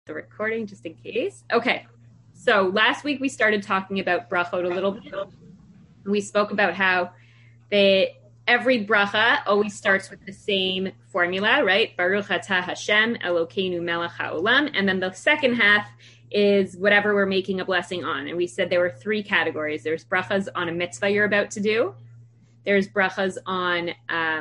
the recording just in case. Okay. So last week we started talking about brachot a little bit. We spoke about how every bracha always starts with the same formula, right? Baruch atah Hashem Elokeinu melech haolam. And then the second half is whatever we're making a blessing on. And we said there were three categories. There's brachas on a mitzvah you're about to do. There's brachas on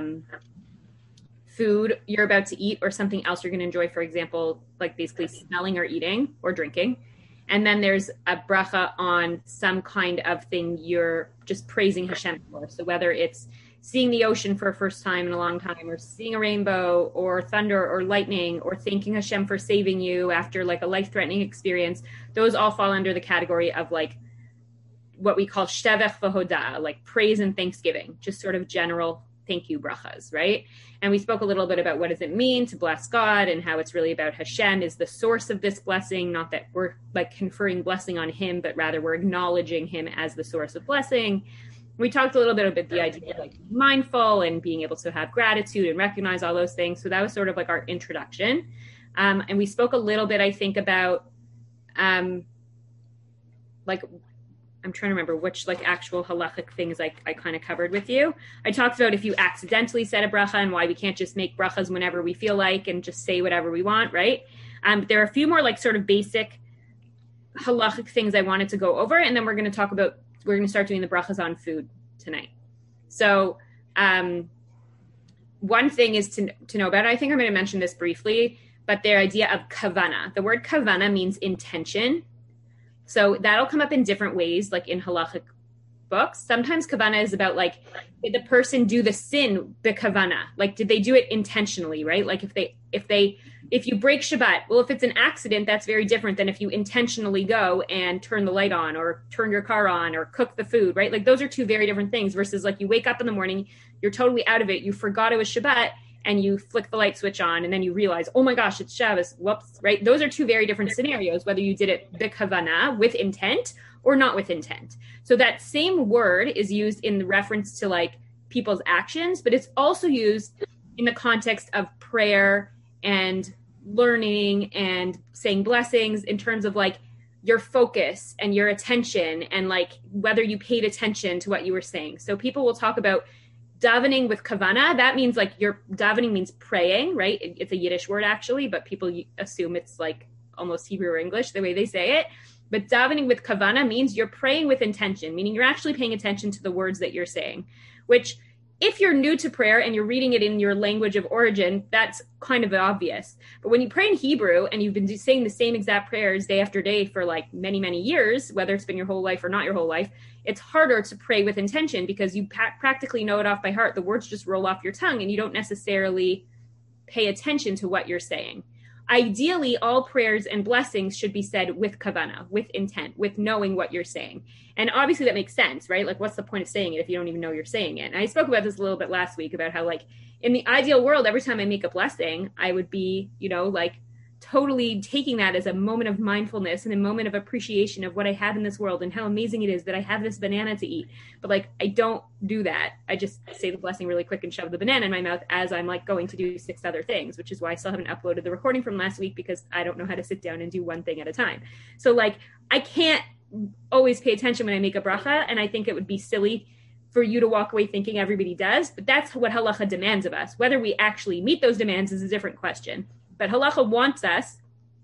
food you're about to eat or something else you're going to enjoy, for example, like basically smelling or eating or drinking. And then there's a bracha on some kind of thing you're just praising Hashem for. So whether it's seeing the ocean for a first time in a long time, or seeing a rainbow, or thunder, or lightning, or thanking Hashem for saving you after like a life-threatening experience, those all fall under the category of like what we call shtevech v'hodah, like praise and thanksgiving, just sort of general thank you brachas, right? And we spoke a little bit about what does it mean to bless God and how it's really about Hashem is the source of this blessing, not that we're like conferring blessing on him, but rather we're acknowledging him as the source of blessing. We talked a little bit about the idea of like being mindful and being able to have gratitude and recognize all those things. So that was sort of like our introduction. And we spoke a little bit, I think, about like, I'm trying to remember which like actual halachic things I kind of covered with you. I talked about if you accidentally said a bracha and why we can't just make brachas whenever we feel like and just say whatever we want, right? There are a few more like sort of basic halachic things I wanted to go over. And then we're going to start doing the brachas on food tonight. So one thing is to know about it. I think I'm going to mention this briefly, but the idea of kavana. The word kavana means intention. So that'll come up in different ways, like in halachic books. Sometimes kavana is about like, did the person do the sin b'kavana? Like, did they do it intentionally, right? Like if you break Shabbat, well, if it's an accident, that's very different than if you intentionally go and turn the light on or turn your car on or cook the food, right? Like those are two very different things versus like you wake up in the morning, you're totally out of it. You forgot it was Shabbat and you flick the light switch on and then you realize, oh my gosh, it's Shabbos, whoops, right? Those are two very different scenarios, whether you did it b'kavana, with intent, or not with intent. So that same word is used in reference to like people's actions, but it's also used in the context of prayer and learning and saying blessings in terms of like your focus and your attention and like whether you paid attention to what you were saying. So people will talk about davening with kavana. That means like your davening means praying, right? It's a Yiddish word actually, but people assume it's like almost Hebrew or English the way they say it. But davening with kavana means you're praying with intention, meaning you're actually paying attention to the words that you're saying, which if you're new to prayer and you're reading it in your language of origin, that's kind of obvious. But when you pray in Hebrew and you've been saying the same exact prayers day after day for like many, many years, whether it's been your whole life or not your whole life, it's harder to pray with intention because you practically know it off by heart. The words just roll off your tongue and you don't necessarily pay attention to what you're saying. Ideally, all prayers and blessings should be said with kavana, with intent, with knowing what you're saying. And obviously that makes sense, right? Like what's the point of saying it if you don't even know you're saying it? And I spoke about this a little bit last week about how like in the ideal world, every time I make a blessing, I would be, like totally taking that as a moment of mindfulness and a moment of appreciation of what I have in this world and how amazing it is that I have this banana to eat. But like, I don't do that. I just say the blessing really quick and shove the banana in my mouth as I'm like going to do 6 other things, which is why I still haven't uploaded the recording from last week because I don't know how to sit down and do one thing at a time. So like, I can't always pay attention when I make a bracha. And I think it would be silly for you to walk away thinking everybody does, but that's what halacha demands of us. Whether we actually meet those demands is a different question. But halacha wants us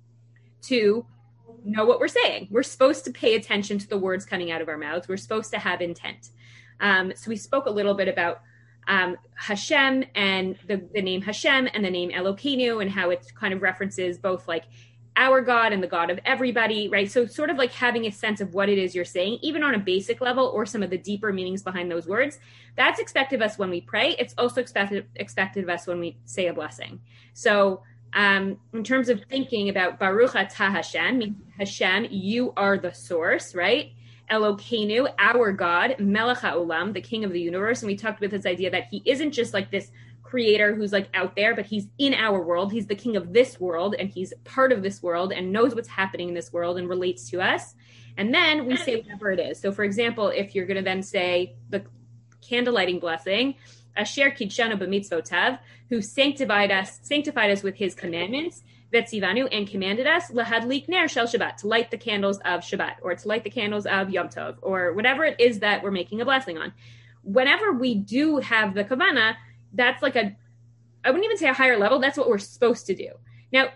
to know what we're saying. We're supposed to pay attention to the words coming out of our mouths. We're supposed to have intent. So we spoke a little bit about Hashem and the name Hashem and the name Elokeinu and how it kind of references both like our God and the God of everybody, right? So sort of like having a sense of what it is you're saying, even on a basic level or some of the deeper meanings behind those words. That's expected of us when we pray. It's also expected of us when we say a blessing. So in terms of thinking about Baruch atah Hashem, means Hashem, you are the source, right? Elokeinu, our God, Melech HaOlam, the King of the universe. And we talked with this idea that he isn't just like this creator who's like out there, but he's in our world. He's the king of this world and he's part of this world and knows what's happening in this world and relates to us. And then we say whatever it is. So for example, if you're going to then say the candle lighting blessing, Asher Kidshanu b'mitzvotav, who sanctified us with his commandments, Vetzivanu, and commanded us, lahadlik ner shel Shabbat, to light the candles of Shabbat, or to light the candles of Yom Tov, or whatever it is that we're making a blessing on. Whenever we do have the kavana, that's like I wouldn't even say a higher level, that's what we're supposed to do. Now,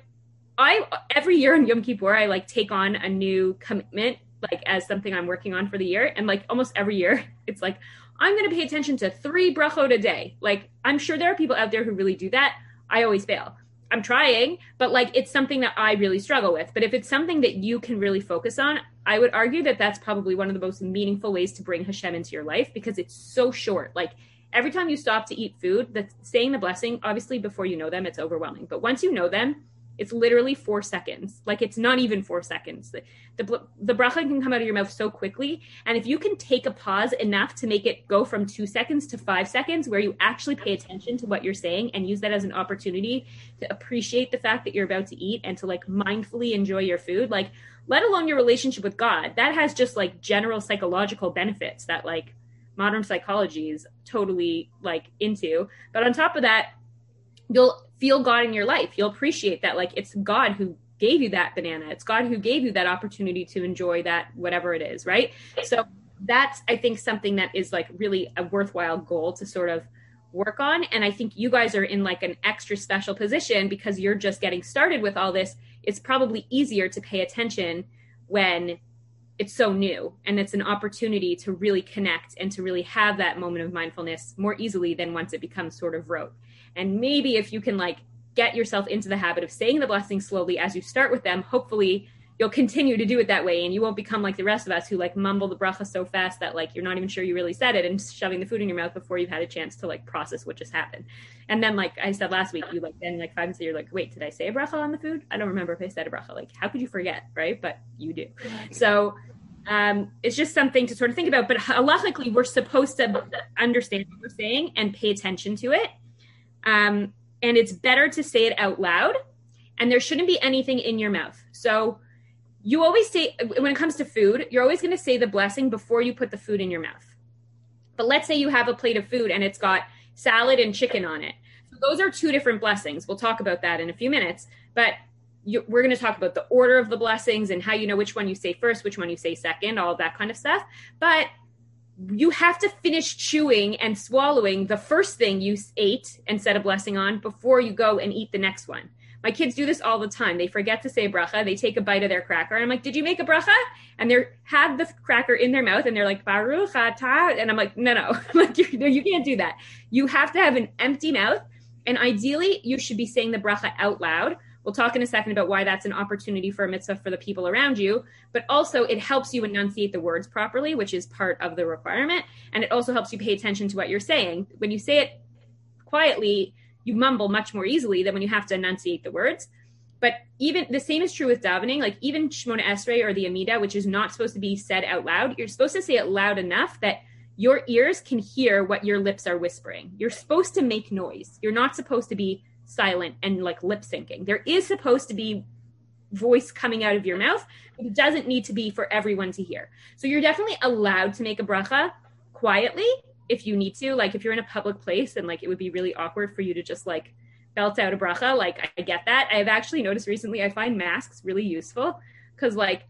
every year on Yom Kippur, I like take on a new commitment, like as something I'm working on for the year. And like almost every year, it's like, I'm going to pay attention to 3 brachot a day. Like, I'm sure there are people out there who really do that. I always fail. I'm trying, but like, it's something that I really struggle with. But if it's something that you can really focus on, I would argue that that's probably one of the most meaningful ways to bring Hashem into your life, because it's so short. Like, every time you stop to eat food, that's saying the blessing, obviously before you know them, it's overwhelming. But once you know them, it's literally 4 seconds. Like, it's not even 4 seconds. The bracha can come out of your mouth so quickly. And if you can take a pause enough to make it go from 2 seconds to 5 seconds, where you actually pay attention to what you're saying and use that as an opportunity to appreciate the fact that you're about to eat and to like mindfully enjoy your food, like, let alone your relationship with God, that has just like general psychological benefits that like modern psychology is totally like into. But on top of that, you'll feel God in your life. You'll appreciate that, like, it's God who gave you that banana. It's God who gave you that opportunity to enjoy that, whatever it is, right? So that's, I think, something that is like really a worthwhile goal to sort of work on. And I think you guys are in like an extra special position because you're just getting started with all this. It's probably easier to pay attention when it's so new, and it's an opportunity to really connect and to really have that moment of mindfulness more easily than once it becomes sort of rote. And maybe if you can like get yourself into the habit of saying the blessings slowly as you start with them, hopefully you'll continue to do it that way, and you won't become like the rest of us who like mumble the bracha so fast that like you're not even sure you really said it and shoving the food in your mouth before you've had a chance to like process what just happened. And then, like I said last week, you like then like 5 minutes you're like, wait, did I say a bracha on the food? I don't remember if I said a bracha. Like, how could you forget, right? But you do. So it's just something to sort of think about. But halachically, we're supposed to understand what we're saying and pay attention to it. And it's better to say it out loud, and there shouldn't be anything in your mouth. So you always say, when it comes to food, you're always going to say the blessing before you put the food in your mouth. But let's say you have a plate of food and it's got salad and chicken on it. So those are 2 different blessings. We'll talk about that in a few minutes, but we're going to talk about the order of the blessings and how you know which one you say first, which one you say second, all of that kind of stuff. But you have to finish chewing and swallowing the first thing you ate and said a blessing on before you go and eat the next one. My kids do this all the time. They forget to say a bracha. They take a bite of their cracker. And I'm like, did you make a bracha? And they have the cracker in their mouth and they're like, Baruch atah. And I'm like, no. Like, you can't do that. You have to have an empty mouth. And ideally, you should be saying the bracha out loud. We'll talk in a second about why that's an opportunity for a mitzvah for the people around you. But also, it helps you enunciate the words properly, which is part of the requirement. And it also helps you pay attention to what you're saying. When you say it quietly, you mumble much more easily than when you have to enunciate the words. But even the same is true with davening, like even Shemona Esrei or the Amidah, which is not supposed to be said out loud. You're supposed to say it loud enough that your ears can hear what your lips are whispering. You're supposed to make noise. You're not supposed to be silent and like lip syncing. There is supposed to be voice coming out of your mouth, but it doesn't need to be for everyone to hear. So you're definitely allowed to make a bracha quietly if you need to. Like if you're in a public place and like it would be really awkward for you to just like belt out a bracha, like I get that. I've actually noticed recently I find masks really useful because like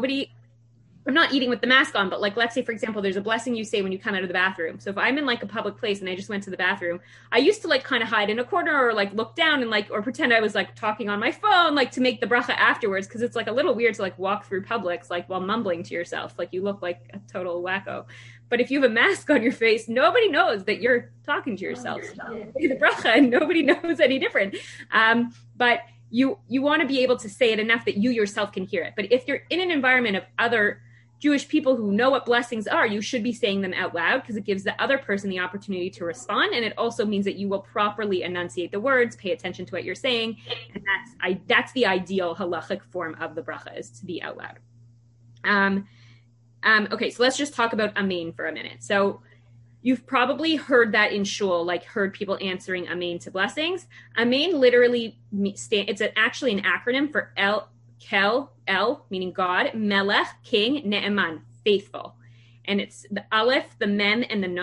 I'm not eating with the mask on, but like, let's say, for example, there's a blessing you say when you come out of the bathroom. So if I'm in like a public place and I just went to the bathroom, I used to like kind of hide in a corner or like look down and like, or pretend I was like talking on my phone, like to make the bracha afterwards. Cause it's like a little weird to like walk through Publix, like while mumbling to yourself, like you look like a total wacko. But if you have a mask on your face, nobody knows that you're talking to yourself. The bracha and nobody knows any different. But you want to be able to say it enough that you yourself can hear it. But if you're in an environment of other Jewish people who know what blessings are, you should be saying them out loud because it gives the other person the opportunity to respond. And it also means that you will properly enunciate the words, pay attention to what you're saying. And that's the ideal halachic form of the bracha, is to be out loud. Okay, so let's just talk about amen for a minute. So you've probably heard that in shul, like heard people answering amen to blessings. Amen literally it's actually an acronym for El, meaning God, Melech, King, Ne'eman, faithful. And it's the Aleph, the Mem, and the Nun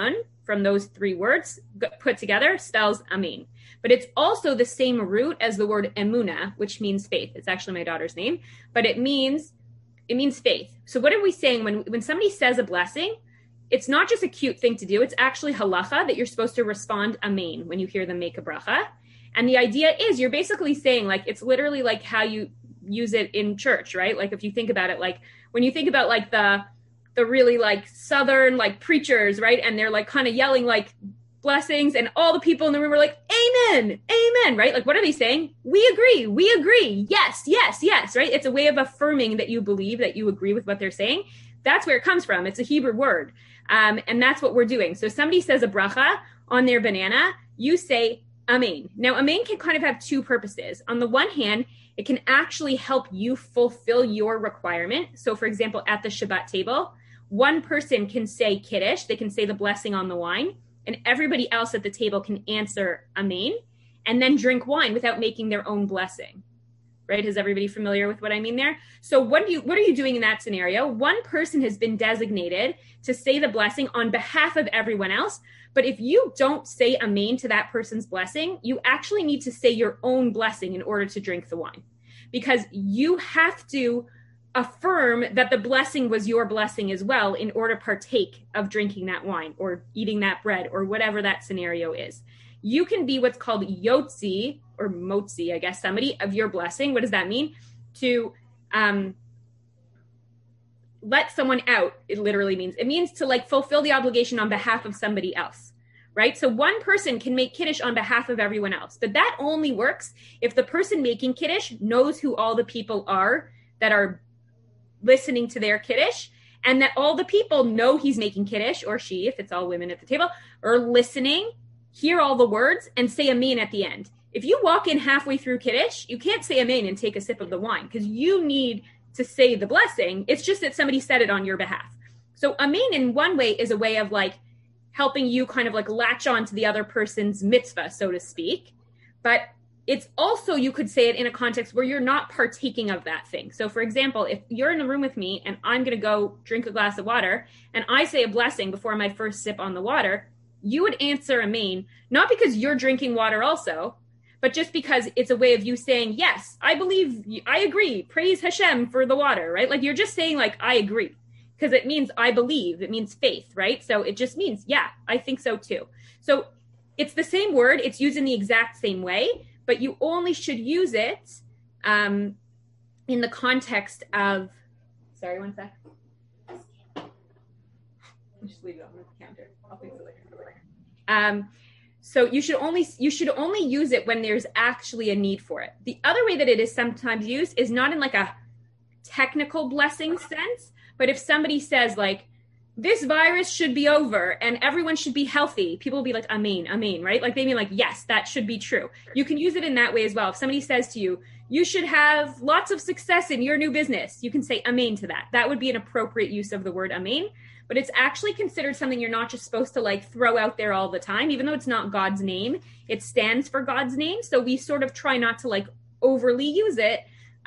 from those three words put together spells amen. But it's also the same root as the word emuna, which means faith. It's actually my daughter's name, but it means faith. So what are we saying when somebody says a blessing? It's not just a cute thing to do. It's actually halacha that you're supposed to respond amen when you hear them make a bracha. And the idea is you're basically saying, like, it's literally like how you use it in church, right? Like if you think about it, like when you think about like the really like Southern like preachers, right? And they're like kind of yelling like blessings, and all the people in the room are like, amen, amen, right? Like, what are they saying? We agree, yes, yes, yes, right? It's a way of affirming that you believe, that you agree with what they're saying. That's where it comes from. It's a Hebrew word. And that's what we're doing. So somebody says a bracha on their banana, you say amen. Now, amen can kind of have two purposes. On the one hand, it can actually help you fulfill your requirement. So for example, at the Shabbat table, one person can say Kiddush, they can say the blessing on the wine, and everybody else at the table can answer amen, and then drink wine without making their own blessing, right? Is everybody familiar with what I mean there? So what are you doing in that scenario? One person has been designated to say the blessing on behalf of everyone else, but if you don't say amen to that person's blessing, you actually need to say your own blessing in order to drink the wine, because you have to affirm that the blessing was your blessing as well in order to partake of drinking that wine or eating that bread or whatever that scenario is. You can be what's called yotzi or motzi, I guess, somebody of your blessing. What does that mean? To let someone out, it literally means. It means to like fulfill the obligation on behalf of somebody else, right? So one person can make Kiddush on behalf of everyone else, but that only works if the person making Kiddush knows who all the people are that are listening to their Kiddush, and that all the people know he's making Kiddush, or she, if it's all women at the table, are listening, hear all the words, and say amen at the end. If you walk in halfway through Kiddush, you can't say amen and take a sip of the wine, because you need to say the blessing. It's just that somebody said it on your behalf. So amen in one way is a way of like helping you kind of like latch on to the other person's mitzvah, so to speak. But it's also, you could say it in a context where you're not partaking of that thing. So for example, if you're in the room with me and I'm going to go drink a glass of water and I say a blessing before my first sip on the water, you would answer amen, not because you're drinking water also, but just because it's a way of you saying, yes, I believe, I agree, praise Hashem for the water, right? Like you're just saying like, I agree, because it means I believe, it means faith, right? So it just means, yeah, I think so too. So it's the same word, it's used in the exact same way, but you only should use it in the context of, sorry, one sec. Just leave it on the counter. I'll fix it later. So you should only use it when there's actually a need for it. The other way that it is sometimes used is not in like a technical blessing sense, but if somebody says like, this virus should be over and everyone should be healthy, people will be like, amen, amen, right? Like they mean like, yes, that should be true. You can use it in that way as well. If somebody says to you, you should have lots of success in your new business, you can say amen to that. That would be an appropriate use of the word amen, but it's actually considered something you're not just supposed to like throw out there all the time, even though it's not God's name, it stands for God's name. So we sort of try not to like overly use it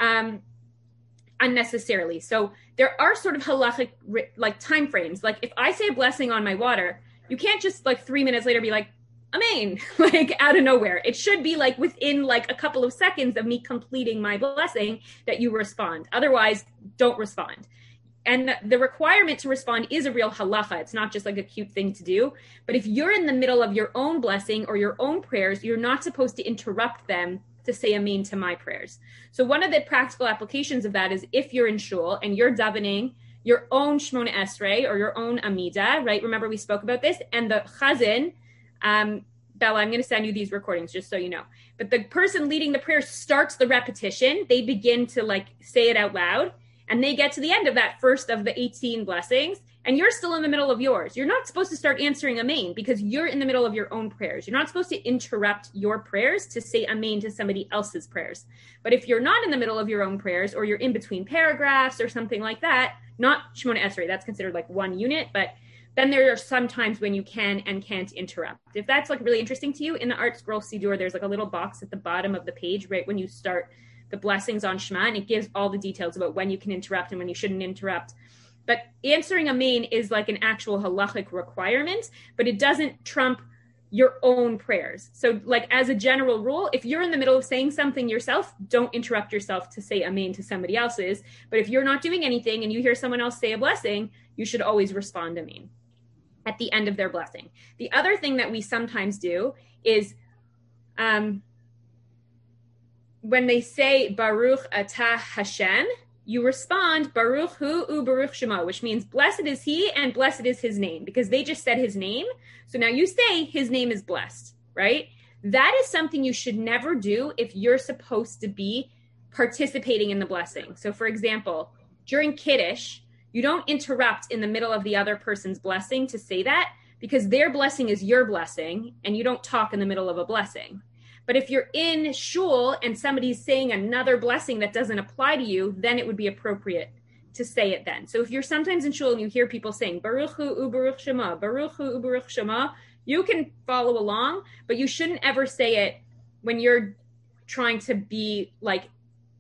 unnecessarily. So there are sort of halachic like time frames. Like if I say a blessing on my water, you can't just like 3 minutes later be like, amen, like out of nowhere. It should be like within like a couple of seconds of me completing my blessing that you respond. Otherwise, don't respond. And the requirement to respond is a real halacha. It's not just like a cute thing to do. But if you're in the middle of your own blessing or your own prayers, you're not supposed to interrupt them to say amen to my prayers. So one of the practical applications of that is if you're in shul and you're davening your own Shmona Esrei or your own Amida, right? Remember we spoke about this, and the chazan, Bella, I'm going to send you these recordings just so you know. But the person leading the prayer starts the repetition. They begin to like say it out loud, and they get to the end of that first of the 18 blessings, and you're still in the middle of yours. You're not supposed to start answering amen because you're in the middle of your own prayers. You're not supposed to interrupt your prayers to say amen to somebody else's prayers. But if you're not in the middle of your own prayers, or you're in between paragraphs or something like that, not Shmona Esrei, that's considered like one unit, but then there are some times when you can and can't interrupt. If that's like really interesting to you, in the Art Scroll Siddur, there's like a little box at the bottom of the page right when you start the blessings on Shema, and it gives all the details about when you can interrupt and when you shouldn't interrupt. But answering amen is like an actual halachic requirement, but it doesn't trump your own prayers. So like as a general rule, if you're in the middle of saying something yourself, don't interrupt yourself to say amen to somebody else's. But if you're not doing anything and you hear someone else say a blessing, you should always respond amen at the end of their blessing. The other thing that we sometimes do is when they say Baruch Atah Hashem, you respond Baruch Hu U Baruch Shemo, which means blessed is he and blessed is his name, because they just said his name. So now you say his name is blessed, right? That is something you should never do if you're supposed to be participating in the blessing. So for example, during Kiddush, you don't interrupt in the middle of the other person's blessing to say that, because their blessing is your blessing and you don't talk in the middle of a blessing. But if you're in shul and somebody's saying another blessing that doesn't apply to you, then it would be appropriate to say it then. So if you're sometimes in shul and you hear people saying, Baruch Hu U Baruch Shema, Baruch Hu U Baruch Shema, you can follow along, but you shouldn't ever say it when you're trying to be like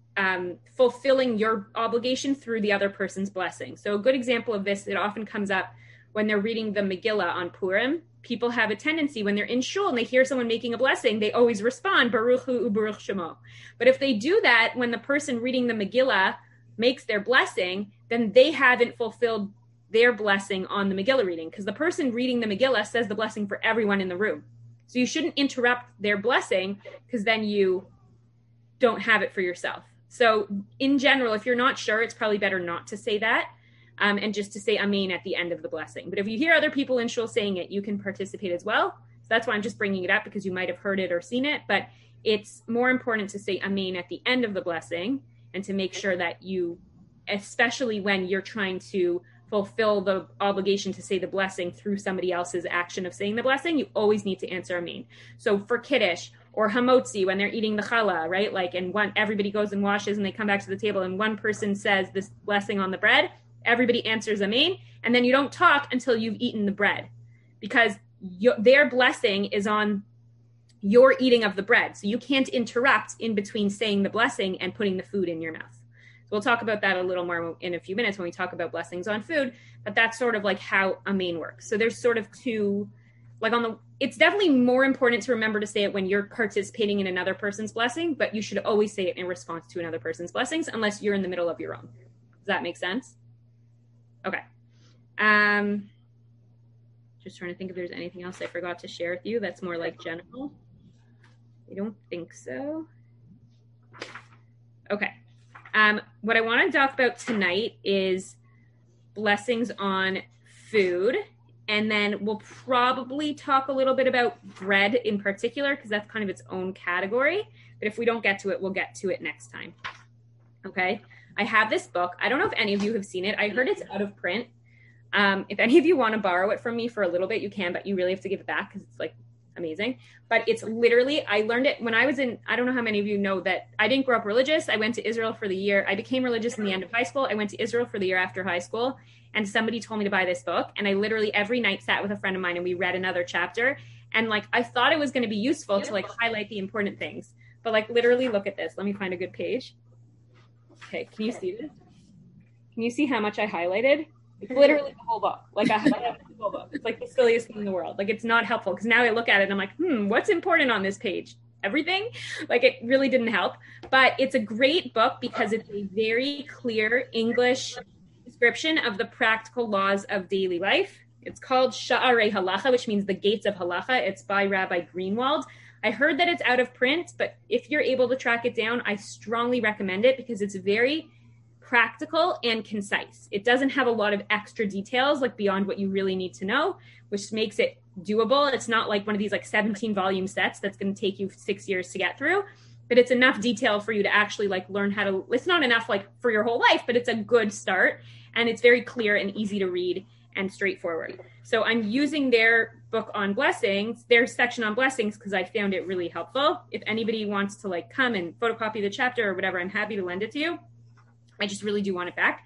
fulfilling your obligation through the other person's blessing. So a good example of this, it often comes up when they're reading the Megillah on Purim. People have a tendency when they're in shul and they hear someone making a blessing, they always respond, Baruch Hu U Baruch Shemo. But if they do that when the person reading the Megillah makes their blessing, then they haven't fulfilled their blessing on the Megillah reading, because the person reading the Megillah says the blessing for everyone in the room. So you shouldn't interrupt their blessing, because then you don't have it for yourself. So in general, if you're not sure, it's probably better not to say that. And just to say amen at the end of the blessing. But if you hear other people in shul saying it, you can participate as well. So that's why I'm just bringing it up, because you might have heard it or seen it. But it's more important to say amen at the end of the blessing, and to make sure that you, especially when you're trying to fulfill the obligation to say the blessing through somebody else's action of saying the blessing, you always need to answer amen. So for Kiddush or Hamotzi, when they're eating the challah, right? Like, and everybody goes and washes and they come back to the table and one person says this blessing on the bread, everybody answers amen, and then you don't talk until you've eaten the bread, because their blessing is on your eating of the bread. So you can't interrupt in between saying the blessing and putting the food in your mouth. So we'll talk about that a little more in a few minutes when we talk about blessings on food, but that's sort of like how amen works. So there's sort of two, like it's definitely more important to remember to say it when you're participating in another person's blessing, but you should always say it in response to another person's blessings, unless you're in the middle of your own. Does that make sense? Okay. Just trying to think if there's anything else I forgot to share with you that's more like general. I don't think so. Okay. What I want to talk about tonight is blessings on food. And then we'll probably talk a little bit about bread in particular, because that's kind of its own category. But if we don't get to it, we'll get to it next time. Okay. I have this book. I don't know if any of you have seen it. I heard it's out of print. If any of you want to borrow it from me for a little bit, you can, but you really have to give it back, because it's like amazing. But it's literally, I learned it when I was in, I don't know how many of you know that I didn't grow up religious. I went to Israel for the year. I became religious in the end of high school. I went to Israel for the year after high school, and somebody told me to buy this book. And I literally every night sat with a friend of mine and we read another chapter. And like, I thought it was going to be useful to like highlight the important things, but like literally look at this. Let me find a good page. Okay, can you see this? Can you see how much I highlighted? It's literally the whole book. Like I highlighted the whole book. It's like the silliest thing in the world. Like, it's not helpful, because now I look at it and I'm like, what's important on this page? Everything? Like, it really didn't help. But it's a great book because it's a very clear English description of the practical laws of daily life. It's called Sha'arei Halacha, which means the gates of Halacha. It's by Rabbi Greenwald. I heard that it's out of print, but if you're able to track it down, I strongly recommend it, because it's very practical and concise. It doesn't have a lot of extra details, like beyond what you really need to know, which makes it doable. It's not like one of these like 17 volume sets that's going to take you 6 years to get through, but it's enough detail for you to actually like learn how to, it's not enough like for your whole life, but it's a good start, and it's very clear and easy to read and straightforward. So I'm using their book on blessings, their section on blessings, because I found it really helpful. If anybody wants to like come and photocopy the chapter or whatever, I'm happy to lend it to you. I just really do want it back.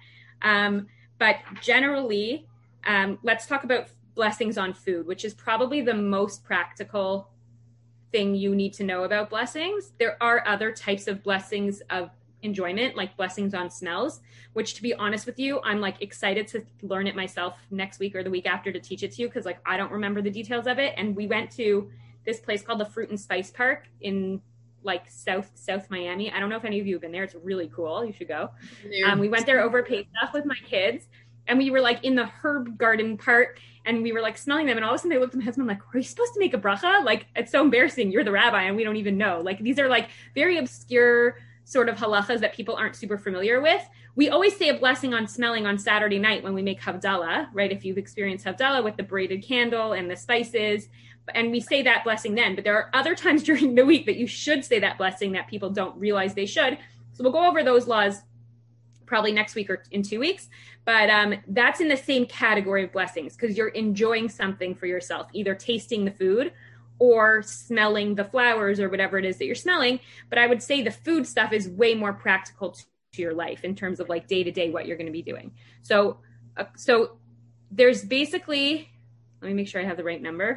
But generally, let's talk about blessings on food, which is probably the most practical thing you need to know about blessings. There are other types of blessings enjoyment, like blessings on smells, which to be honest with you, I'm like excited to learn it myself next week or the week after to teach it to you. Cause like, I don't remember the details of it. And we went to this place called the Fruit and Spice Park in like South Miami. I don't know if any of you have been there. It's really cool. You should go. We went there over Pesach with my kids, and we were like in the herb garden part, and we were like smelling them. And all of a sudden they looked at my husband like, are you supposed to make a bracha? Like, it's so embarrassing. You're the rabbi and we don't even know. Like, these are like very obscure sort of halachas that people aren't super familiar with. We always say a blessing on smelling on Saturday night when we make Havdalah, right? If you've experienced Havdalah with the braided candle and the spices, and we say that blessing then, but there are other times during the week that you should say that blessing that people don't realize they should. So we'll go over those laws probably next week or in 2 weeks, but that's in the same category of blessings because you're enjoying something for yourself, either tasting the food or smelling the flowers or whatever it is that you're smelling. But I would say the food stuff is way more practical to your life in terms of like day to day what you're going to be doing. So there's basically, let me make sure I have the right number.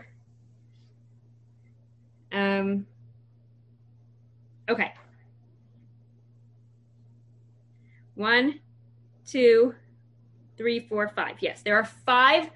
Okay. 1, 2, 3, 4, 5. Yes, there are 5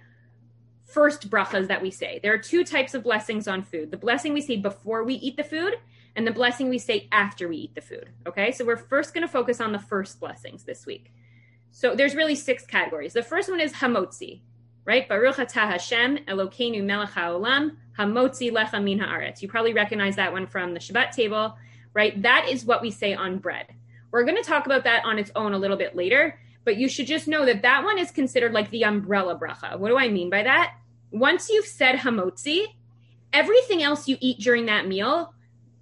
first brachas that we say. There are 2 types of blessings on food. The blessing we say before we eat the food and the blessing we say after we eat the food. Okay, so we're first going to focus on the first blessings this week. So there's really 6 categories. The first one is hamotzi, right? Baruch atah Hashem Elokeinu melech haolam hamotzi lecha min haaretz. You probably recognize that one from the Shabbat table, right? That is what we say on bread. We're going to talk about that on its own a little bit later, but you should just know that that one is considered like the umbrella bracha. What do I mean by that? Once you've said hamotzi, everything else you eat during that meal,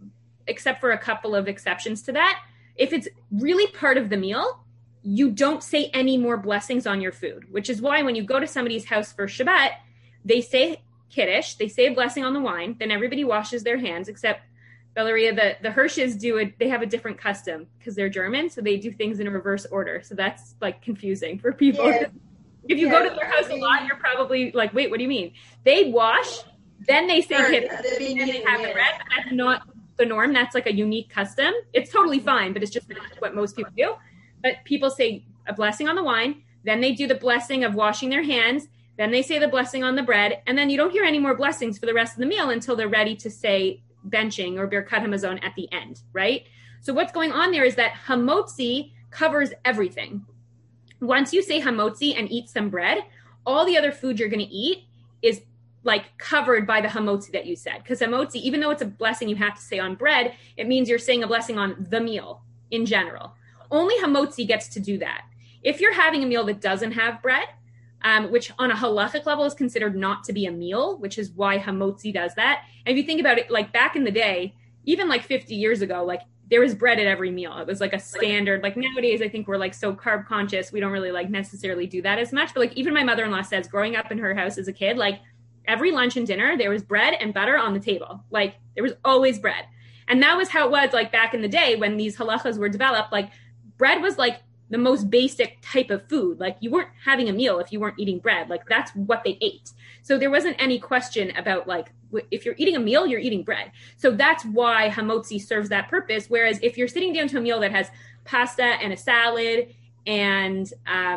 except for a couple of exceptions to that, if it's really part of the meal, you don't say any more blessings on your food, which is why when you go to somebody's house for Shabbat, they say Kiddush, they say a blessing on the wine, then everybody washes their hands, except Valeria, the Hirsches do it. They have a different custom because they're German, so they do things in a reverse order. So that's like confusing for people. Yeah. If you go to their house a lot, you're probably like, wait, what do you mean? They wash, then they say Kiddush, and then they have the bread. That's not the norm. That's like a unique custom. It's totally fine, but it's just not what most people do. But people say a blessing on the wine, then they do the blessing of washing their hands, then they say the blessing on the bread, and then you don't hear any more blessings for the rest of the meal until they're ready to say benching or Birkat Hamazon at the end, right? So what's going on there is that hamotzi covers everything. Once you say hamotzi and eat some bread, all the other food you're going to eat is like covered by the hamotzi that you said. Because hamotzi, even though it's a blessing you have to say on bread, it means you're saying a blessing on the meal in general. Only hamotzi gets to do that. If you're having a meal that doesn't have bread, which on a halachic level is considered not to be a meal, which is why hamotzi does that. And if you think about it, like back in the day, even like 50 years ago, like there was bread at every meal. It was like a standard. Like nowadays, I think we're like so carb conscious. We don't really like necessarily do that as much. But like even my mother-in-law says, growing up in her house as a kid, like every lunch and dinner, there was bread and butter on the table. Like there was always bread. And that was how it was like back in the day when these halachas were developed. Like bread was like the most basic type of food. Like you weren't having a meal if you weren't eating bread. Like that's what they ate. So there wasn't any question about like, if you're eating a meal, you're eating bread. So that's why hamotzi serves that purpose. Whereas if you're sitting down to a meal that has pasta and a salad and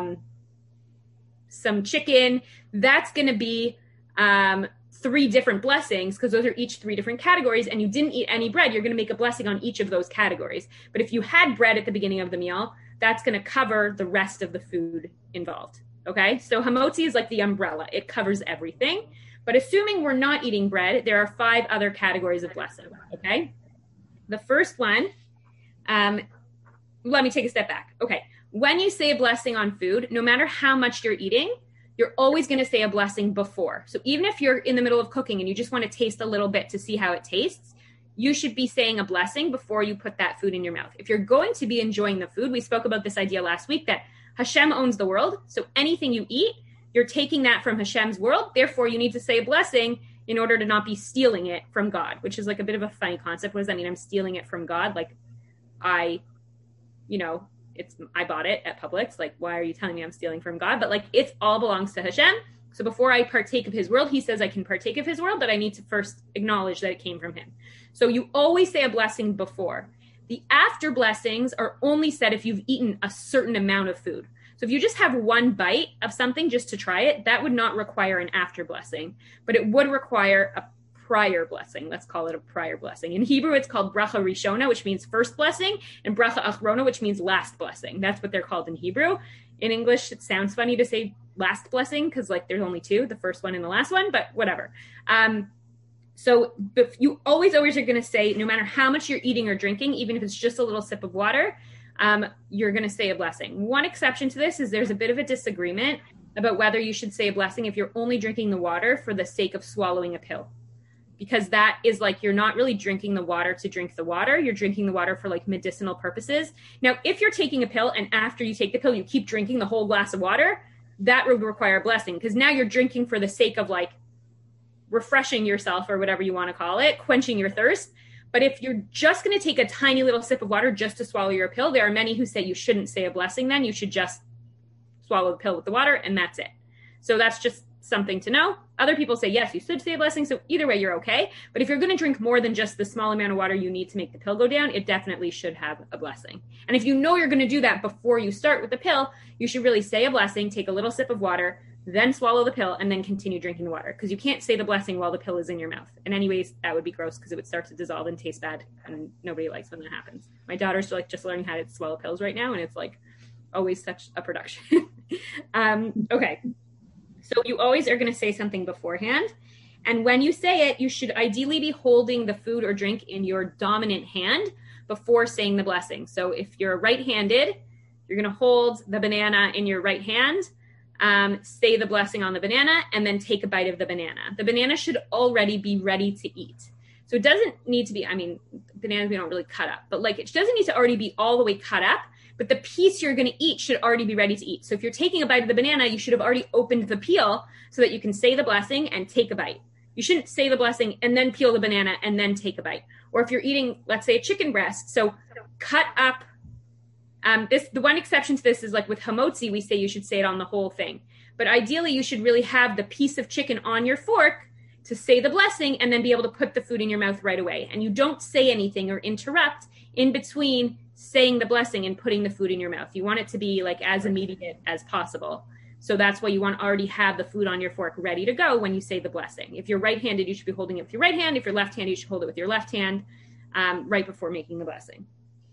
some chicken, that's going to be 3 different blessings because those are each 3 different categories, and you didn't eat any bread, you're going to make a blessing on each of those categories. But if you had bread at the beginning of the meal, that's going to cover the rest of the food involved. Okay, so hamotzi is like the umbrella. It covers everything. But assuming we're not eating bread, there are 5 other categories of blessing. Okay, the first one, let me take a step back. Okay, when you say a blessing on food, no matter how much you're eating, you're always going to say a blessing before. So even if you're in the middle of cooking and you just want to taste a little bit to see how it tastes, you should be saying a blessing before you put that food in your mouth. If you're going to be enjoying the food, we spoke about this idea last week that Hashem owns the world. So anything you eat, you're taking that from Hashem's world. Therefore, you need to say a blessing in order to not be stealing it from God, which is like a bit of a funny concept. What does that mean? I'm stealing it from God. Like I bought it at Publix. Like, why are you telling me I'm stealing from God? But like, it all belongs to Hashem. So before I partake of his world, he says I can partake of his world, but I need to first acknowledge that it came from him. So you always say a blessing before. The after blessings are only said if you've eaten a certain amount of food. So if you just have one bite of something just to try it, that would not require an after blessing, but it would require a prior blessing. Let's call it a prior blessing. In Hebrew, it's called bracha rishona, which means first blessing, and bracha achrona, which means last blessing. That's what they're called in Hebrew. In English, it sounds funny to say last blessing because like there's only two, the first one and the last one, but whatever. So you always are going to say, no matter how much you're eating or drinking, even if it's just a little sip of water, you're going to say a blessing. One exception to this is there's a bit of a disagreement about whether you should say a blessing if you're only drinking the water for the sake of swallowing a pill. Because that is like, you're not really drinking the water to drink the water. You're drinking the water for like medicinal purposes. Now, if you're taking a pill and after you take the pill, you keep drinking the whole glass of water, that would require a blessing because now you're drinking for the sake of like refreshing yourself or whatever you want to call it, quenching your thirst. But if you're just going to take a tiny little sip of water just to swallow your pill, there are many who say you shouldn't say a blessing then. You should just swallow the pill with the water and that's it. So that's just something to know. Other people say, yes, you should say a blessing. So either way, you're okay. But if you're going to drink more than just the small amount of water you need to make the pill go down, it definitely should have a blessing. And if you know you're going to do that before you start with the pill, you should really say a blessing, take a little sip of water, then swallow the pill, and then continue drinking the water. Because you can't say the blessing while the pill is in your mouth. And anyways, that would be gross because it would start to dissolve and taste bad. And nobody likes when that happens. My daughter's like just learning how to swallow pills right now. And it's like always such a production. Okay. So you always are going to say something beforehand. And when you say it, you should ideally be holding the food or drink in your dominant hand before saying the blessing. So if you're right-handed, you're going to hold the banana in your right hand, say the blessing on the banana, and then take a bite of the banana. The banana should already be ready to eat. So it doesn't need to be, I mean, bananas we don't really cut up, but like it doesn't need to already be all the way cut up. But the piece you're going to eat should already be ready to eat. So if you're taking a bite of the banana, you should have already opened the peel so that you can say the blessing and take a bite. You shouldn't say the blessing and then peel the banana and then take a bite. Or if you're eating, let's say, a chicken breast, so cut up. The one exception to this is like with hamotzi, we say you should say it on the whole thing. But ideally, you should really have the piece of chicken on your fork to say the blessing and then be able to put the food in your mouth right away. And you don't say anything or interrupt in between saying the blessing and putting the food in your mouth. You want it to be like as immediate as possible. So that's why you want to already have the food on your fork ready to go when you say the blessing. If you're right-handed, you should be holding it with your right hand. If you're left-handed, you should hold it with your left hand right before making the blessing.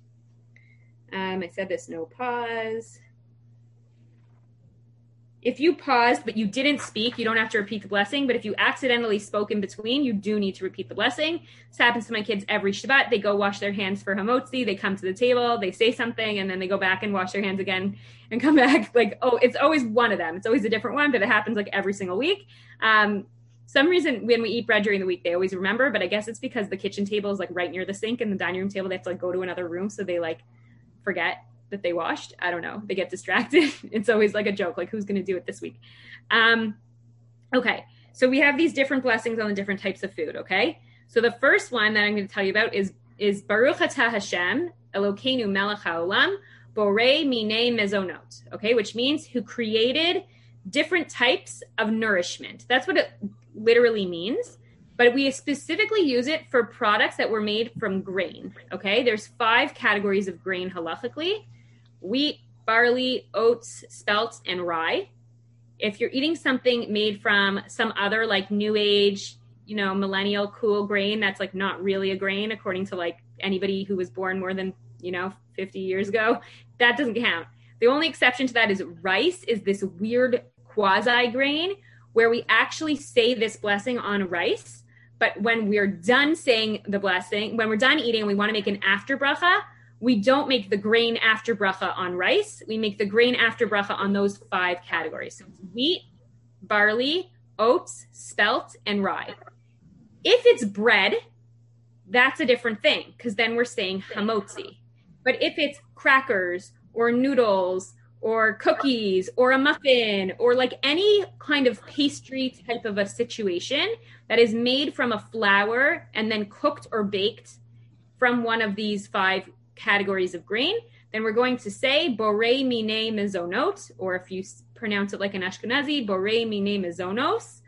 I said this, no pause. If you paused but you didn't speak, you don't have to repeat the blessing. But if you accidentally spoke in between, you do need to repeat the blessing. This happens to my kids every Shabbat. They go wash their hands for hamotzi. They come to the table, they say something, and then they go back and wash their hands again and come back. Like, oh, it's always one of them. It's always a different one, but it happens like every single week. Some reason when we eat bread during the week, they always remember, but I guess it's because the kitchen table is like right near the sink and the dining room table, they have to like go to another room. So they like forget that they washed. I don't know. They get distracted. It's always like a joke, like who's going to do it this week? Okay. So we have these different blessings on the different types of food. Okay. So the first one that I'm going to tell you about is Baruch Atah Hashem Elokeinu Melech HaOlam Borei Minei Mezonot. Okay. Which means who created different types of nourishment. That's what it literally means. But we specifically use it for products that were made from grain. Okay. There's 5 categories of grain halachically: wheat, barley, oats, spelt, and rye. If you're eating something made from some other like new age, millennial cool grain, that's like not really a grain according to like anybody who was born more than, 50 years ago, that doesn't count. The only exception to that is rice is this weird quasi grain where we actually say this blessing on rice. But when we're done saying the blessing, when we're done eating and we want to make an after bracha, we don't make the grain after bracha on rice. We make the grain after bracha on those 5 categories. So it's wheat, barley, oats, spelt, and rye. If it's bread, that's a different thing because then we're saying hamotzi. But if it's crackers or noodles or cookies or a muffin or like any kind of pastry type of a situation that is made from a flour and then cooked or baked from one of these 5 categories of grain, then we're going to say borei minei mezonot, or if you pronounce it like an Ashkenazi, borei minei mezonos.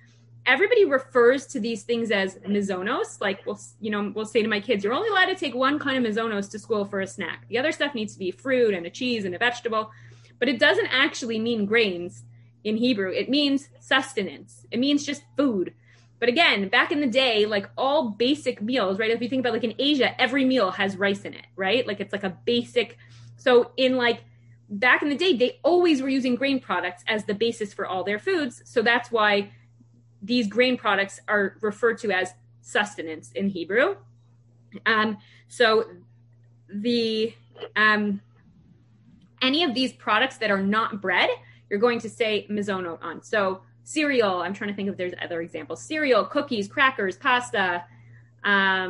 everybody refers to these things as mizonos. Like we'll say to my kids, you're only allowed to take one kind of mizonos to school for a snack. The other stuff needs to be fruit and a cheese and a vegetable, but it doesn't actually mean grains in Hebrew. It means sustenance. It means just food. But again, back in the day, like all basic meals, right? If you think about like in Asia, every meal has rice in it, right? Like it's like a basic. So in like back in the day, they always were using grain products as the basis for all their foods. So that's why these grain products are referred to as sustenance in Hebrew. So the any of these products that are not bread, you're going to say mizonot on. So cereal, I'm trying to think if there's other examples. Cereal, cookies, crackers, pasta, I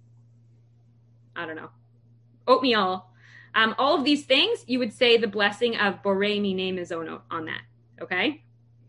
don't know, oatmeal. All of these things, you would say the blessing of borei minei mizonot on that, okay?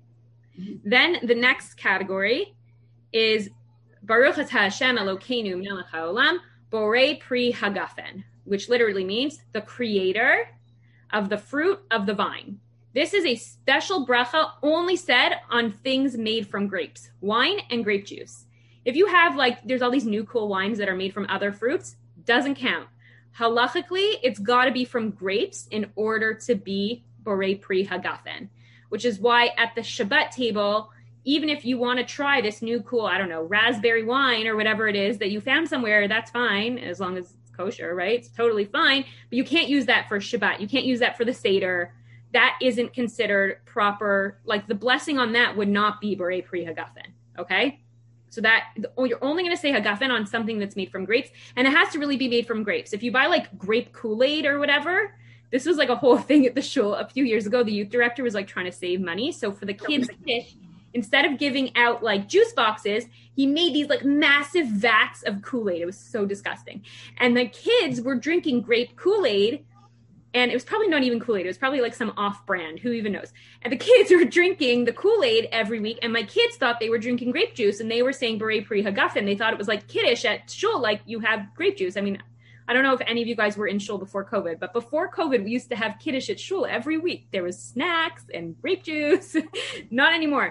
Then the next category is Baruch atah Hashem Elokeinu melech haolam borei pri hagafen, which literally means the creator of the fruit of the vine. This is a special bracha only said on things made from grapes, wine and grape juice. If you have like, there's all these new cool wines that are made from other fruits, doesn't count. Halachically, it's got to be from grapes in order to be borei pri hagafen, which is why at the Shabbat table, even if you want to try this new cool, I don't know, raspberry wine or whatever it is that you found somewhere, that's fine, as long as it's kosher, right? It's totally fine. But you can't use that for Shabbat. You can't use that for the Seder. That isn't considered proper. Like the blessing on that would not be borei pri hagafen, okay? So that you're only going to say hagafen on something that's made from grapes, and it has to really be made from grapes. If you buy like grape Kool-Aid or whatever, this was like a whole thing at the shul a few years ago. The youth director was like trying to save money. So for the kids' dish, instead of giving out like juice boxes, he made these like massive vats of Kool-Aid. It was so disgusting. And the kids were drinking grape Kool-Aid, and it was probably not even Kool-Aid. It was probably like some off-brand. Who even knows? And the kids were drinking the Kool-Aid every week, and my kids thought they were drinking grape juice, and they were saying borei pri hagafen. They thought it was like kiddush at shul, like you have grape juice. I mean, I don't know if any of you guys were in shul before COVID, but before COVID, we used to have kiddush at shul every week. There was snacks and grape juice. Not anymore.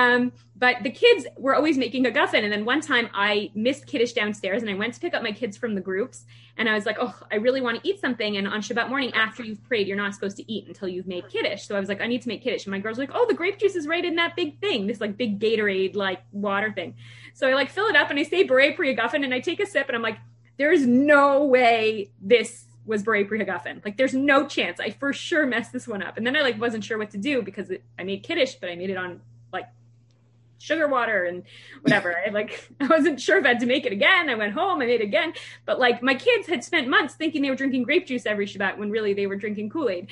But the kids were always making hagafen. And then one time I missed kiddush downstairs, and I went to pick up my kids from the groups. And I was like, oh, I really want to eat something. And on Shabbat morning, after you've prayed, you're not supposed to eat until you've made kiddush. So I was like, I need to make kiddush. And my girls were like, oh, the grape juice is right in that big thing, this like big Gatorade, like water thing. So I like fill it up and I say borei pri hagafen, and I take a sip and I'm like, there's no way this was borei pri hagafen. Like, there's no chance. I for sure messed this one up. And then I like wasn't sure what to do because I made kiddush, but I made it on like sugar water and whatever. I wasn't sure if I had to make it again. I went home, I made it again. But like my kids had spent months thinking they were drinking grape juice every Shabbat when really they were drinking Kool-Aid.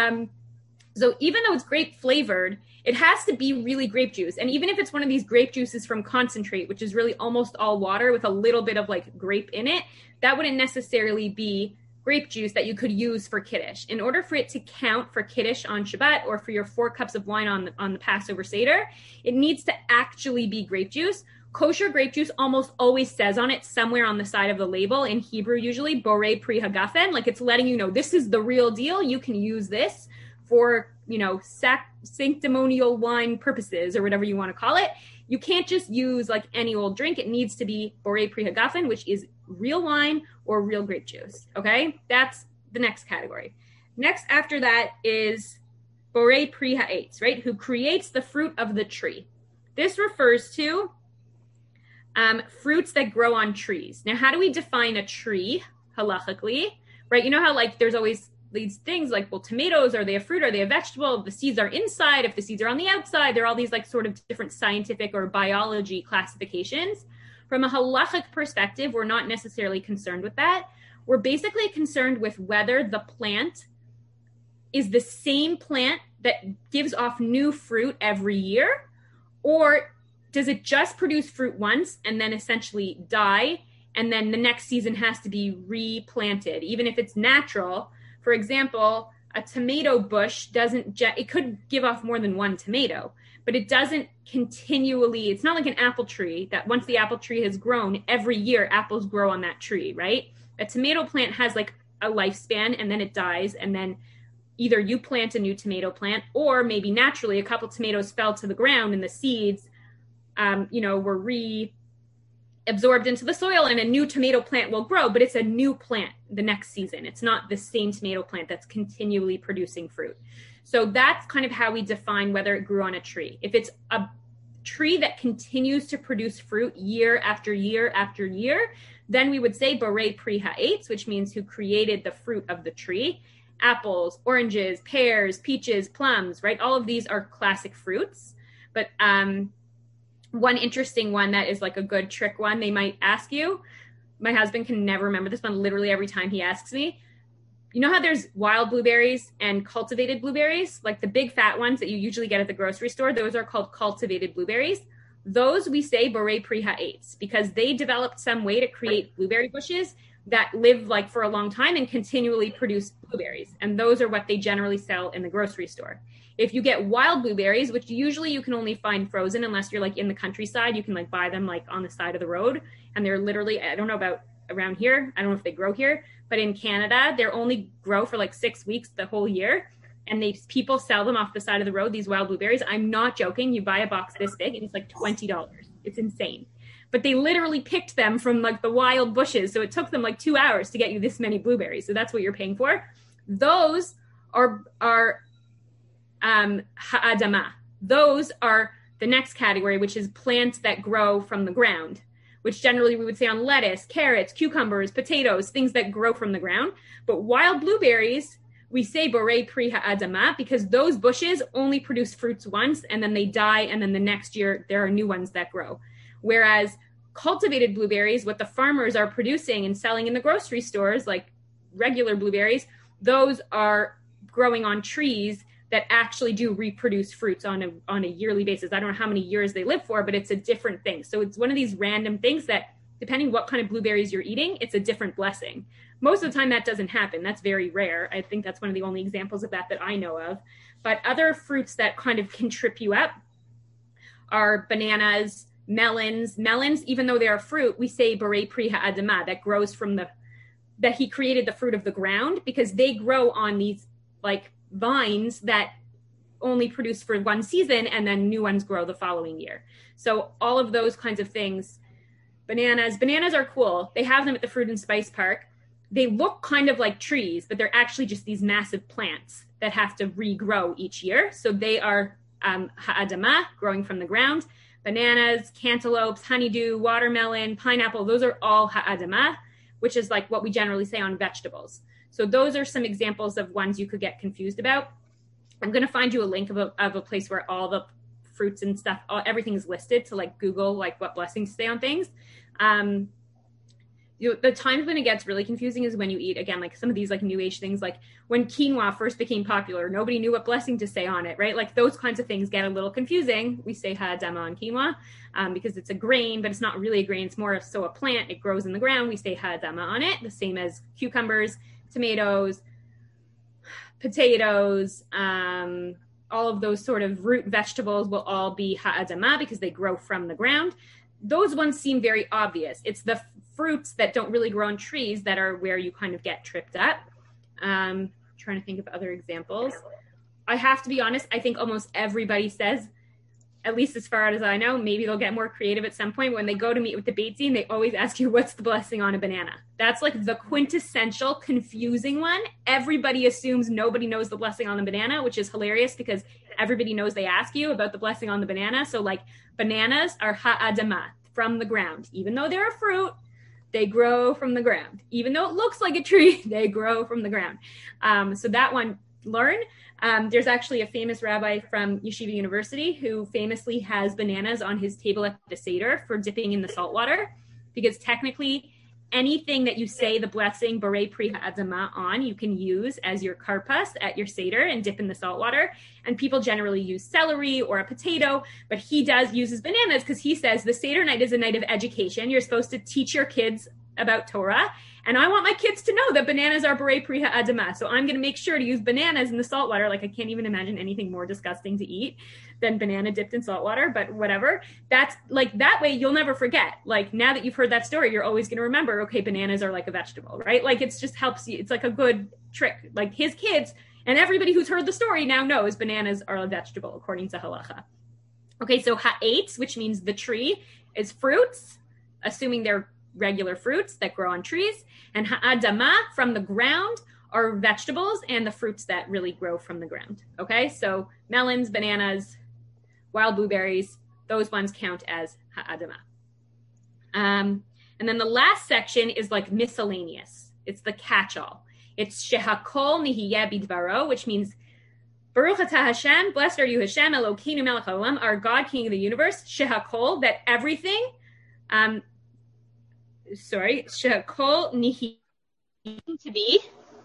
So even though it's grape flavored, it has to be really grape juice. And even if it's one of these grape juices from concentrate, which is really almost all water with a little bit of like grape in it, that wouldn't necessarily be grape juice that you could use for kiddush. In order for it to count for kiddush on Shabbat or for your 4 cups of wine on the Passover Seder, it needs to actually be grape juice. Kosher grape juice almost always says on it somewhere on the side of the label, in Hebrew usually, borei pri hagafen, like it's letting you know this is the real deal. You can use this for, sanctimonial wine purposes or whatever you want to call it. You can't just use like any old drink. It needs to be borei pri hagafen, which is real wine or real grape juice. Okay, that's the next category. Next after that is borei pri ha'etz, right? Who creates the fruit of the tree. This refers to fruits that grow on trees. Now, how do we define a tree halachically, right? You know how like there's always these things like, well, tomatoes, are they a fruit? Are they a vegetable? If the seeds are inside, if the seeds are on the outside, there are all these like sort of different scientific or biology classifications. From a halachic perspective, we're not necessarily concerned with that. We're basically concerned with whether the plant is the same plant that gives off new fruit every year, or does it just produce fruit once and then essentially die, and then the next season has to be replanted, even if it's natural. For example, a tomato bush it could give off more than one tomato, but it doesn't continually, it's not like an apple tree that once the apple tree has grown, every year apples grow on that tree, right? A tomato plant has like a lifespan and then it dies, and then either you plant a new tomato plant or maybe naturally a couple tomatoes fell to the ground and the seeds were absorbed into the soil and a new tomato plant will grow, but it's a new plant the next season. It's not the same tomato plant that's continually producing fruit. So that's kind of how we define whether it grew on a tree. If it's a tree that continues to produce fruit year after year after year, then we would say Borei Pri Ha'etz, which means who created the fruit of the tree. Apples, oranges, pears, peaches, plums, right? All of these are classic fruits. But one interesting one that is like a good trick one they might ask you, my husband can never remember this one literally every time he asks me. You know how there's wild blueberries and cultivated blueberries? Like the big fat ones that you usually get at the grocery store, those are called cultivated blueberries. Those we say Borei Pri Ha'etz because they developed some way to create blueberry bushes that live like for a long time and continually produce blueberries. And those are what they generally sell in the grocery store. If you get wild blueberries, which usually you can only find frozen unless you're like in the countryside, you can like buy them like on the side of the road. And they're literally, I don't know about around here, I don't know if they grow here, but in Canada, they're only grow for like 6 weeks the whole year. And people sell them off the side of the road, these wild blueberries. I'm not joking. You buy a box this big and it's like $20. It's insane. But they literally picked them from like the wild bushes. So it took them like 2 hours to get you this many blueberries. So that's what you're paying for. Those are ha'adamah. Those are the next category, which is plants that grow from the ground, which generally we would say on lettuce, carrots, cucumbers, potatoes, things that grow from the ground. But wild blueberries, we say Borei Pri Ha'adamah because those bushes only produce fruits once and then they die. And then the next year, there are new ones that grow. Whereas cultivated blueberries, what the farmers are producing and selling in the grocery stores, like regular blueberries, those are growing on trees that actually do reproduce fruits on a yearly basis. I don't know how many years they live for, but it's a different thing. So it's one of these random things that depending what kind of blueberries you're eating, it's a different blessing. Most of the time that doesn't happen. That's very rare. I think that's one of the only examples of that I know of. But other fruits that kind of can trip you up are bananas, melons. Melons, even though they are fruit, we say Borei Pri Ha'adamah, that grows from that he created the fruit of the ground because they grow on these like vines that only produce for one season and then new ones grow the following year. So all of those kinds of things. Bananas are cool. They have them at the Fruit and Spice Park. They look kind of like trees, but they're actually just these massive plants that have to regrow each year. So they are ha'adamah, growing from the ground. Bananas, cantaloupes, honeydew, watermelon, pineapple, those are all ha'adamah, which is like what we generally say on vegetables. So those are some examples of ones you could get confused about. I'm going to find you a link of a place where all the fruits and stuff, everything is listed to like Google like what blessings say on things. The times when it gets really confusing is when you eat, again, like some of these like new age things, like when quinoa first became popular, nobody knew what blessing to say on it, right? Like those kinds of things get a little confusing. We say ha'adamah on quinoa because it's a grain, but it's not really a grain. It's more so a plant. It grows in the ground. We say ha'adamah on it, the same as cucumbers, tomatoes, potatoes, all of those sort of root vegetables will all be ha'adamah because they grow from the ground. Those ones seem very obvious. It's the fruits that don't really grow on trees that are where you kind of get tripped up. Trying to think of other examples. I have to be honest, I think almost everybody says, at least as far as I know, maybe they'll get more creative at some point. When they go to meet with the Beit Din, they always ask you, what's the blessing on a banana? That's like the quintessential confusing one. Everybody assumes nobody knows the blessing on the banana, which is hilarious because everybody knows they ask you about the blessing on the banana. So like bananas are ha'adamah, from the ground. Even though they're a fruit, they grow from the ground. Even though it looks like a tree, they grow from the ground. So that one, learn. There's actually a famous rabbi from Yeshiva University who famously has bananas on his table at the Seder for dipping in the salt water, because technically anything that you say the blessing Borei Pri Ha'adamah on, you can use as your karpas at your Seder and dip in the salt water. And people generally use celery or a potato, but he uses bananas because he says the Seder night is a night of education. You're supposed to teach your kids about Torah. And I want my kids to know that bananas are Borei Pri Ha'adamah. So I'm going to make sure to use bananas in the salt water. Like I can't even imagine anything more disgusting to eat than banana dipped in salt water, but whatever. That's like, that way you'll never forget. Like now that you've heard that story, you're always going to remember, okay, bananas are like a vegetable, right? Like it's just helps you. It's like a good trick. Like his kids and everybody who's heard the story now knows bananas are a vegetable according to halacha. Okay, so ha'etz, which means the tree, is fruits, assuming they're regular fruits that grow on trees. And ha'adama, from the ground, are vegetables and the fruits that really grow from the ground. Okay, so melons, bananas, wild blueberries, those ones count as ha'adama. And then the last section is like miscellaneous. It's the catch-all. It's shehakol nihiyeh bidvaro, which means Baruch atah Hashem, blessed are you Hashem, Elokeinu melech haolam, our God, King of the universe, shehakol, that everything, shehakol nihiyeh, to be,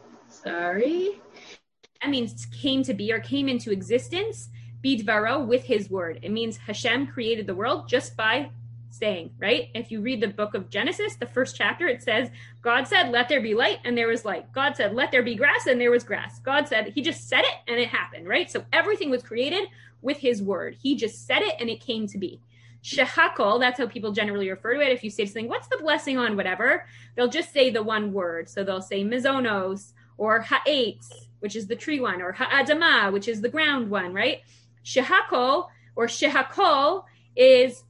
that means came to be or came into existence, bidvaro, with his word. It means Hashem created the world just by saying, right? If you read the book of Genesis, the first chapter, it says, God said, let there be light, and there was light. God said, let there be grass, and there was grass. God said, he just said it, and it happened, right? So everything was created with his word. He just said it, and it came to be. Shehakol, that's how people generally refer to it. If you say something, what's the blessing on whatever? They'll just say the one word. So they'll say mizonos, or ha'etz, which is the tree one, or ha'adama, which is the ground one, right? Shehakol, or shehakol, is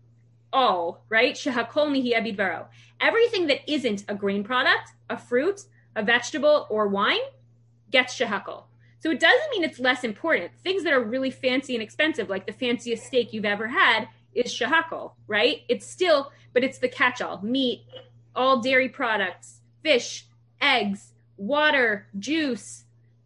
all, right? Shehakol nihiyeh bidvaro. Everything that isn't a grain product, a fruit, a vegetable, or wine gets shehakol. So it doesn't mean it's less important. Things that are really fancy and expensive, like the fanciest steak you've ever had, is shehakol, right? It's still, but it's the catch-all. Meat, all dairy products, fish, eggs, water, juice,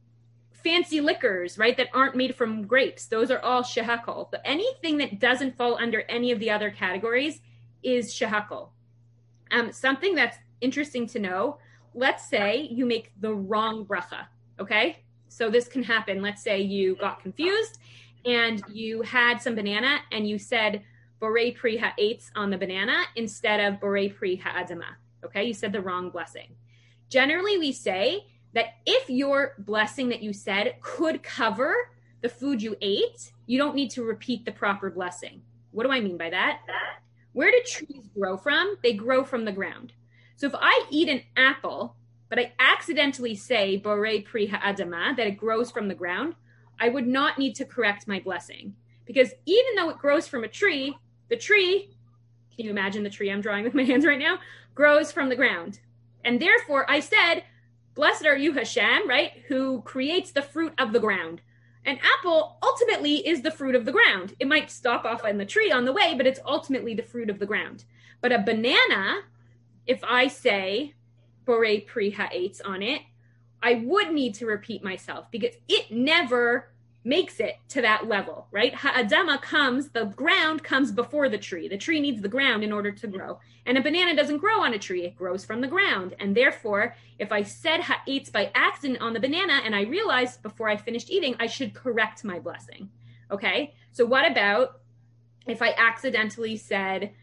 fancy liquors, right, that aren't made from grapes. Those are all shehakol. But anything that doesn't fall under any of the other categories is shehakol. Something that's interesting to know, let's say you make the wrong bracha, okay? So this can happen. Let's say you got confused and you had some banana and you said borei pri ha'etz on the banana instead of borei pri ha'adama, okay? You said the wrong blessing. Generally, we say that if your blessing that you said could cover the food you ate, you don't need to repeat the proper blessing. What do I mean by that? Where do trees grow from? They grow from the ground. So if I eat an apple, but I accidentally say borei pri ha'adama, that it grows from the ground, I would not need to correct my blessing. Because even though it grows from a tree, the tree, can you imagine the tree I'm drawing with my hands right now, grows from the ground. And therefore I said, blessed are you, Hashem, right, who creates the fruit of the ground. An apple ultimately is the fruit of the ground. It might stop off on the tree on the way, but it's ultimately the fruit of the ground. But a banana, if I say borei pri ha'etz on it, I would need to repeat myself because it never makes it to that level, right? Ha'adama comes, the ground comes before the tree. The tree needs the ground in order to grow. And a banana doesn't grow on a tree, it grows from the ground. And therefore, if I said ha'etz by accident on the banana and I realized before I finished eating, I should correct my blessing. Okay? So what about if I accidentally said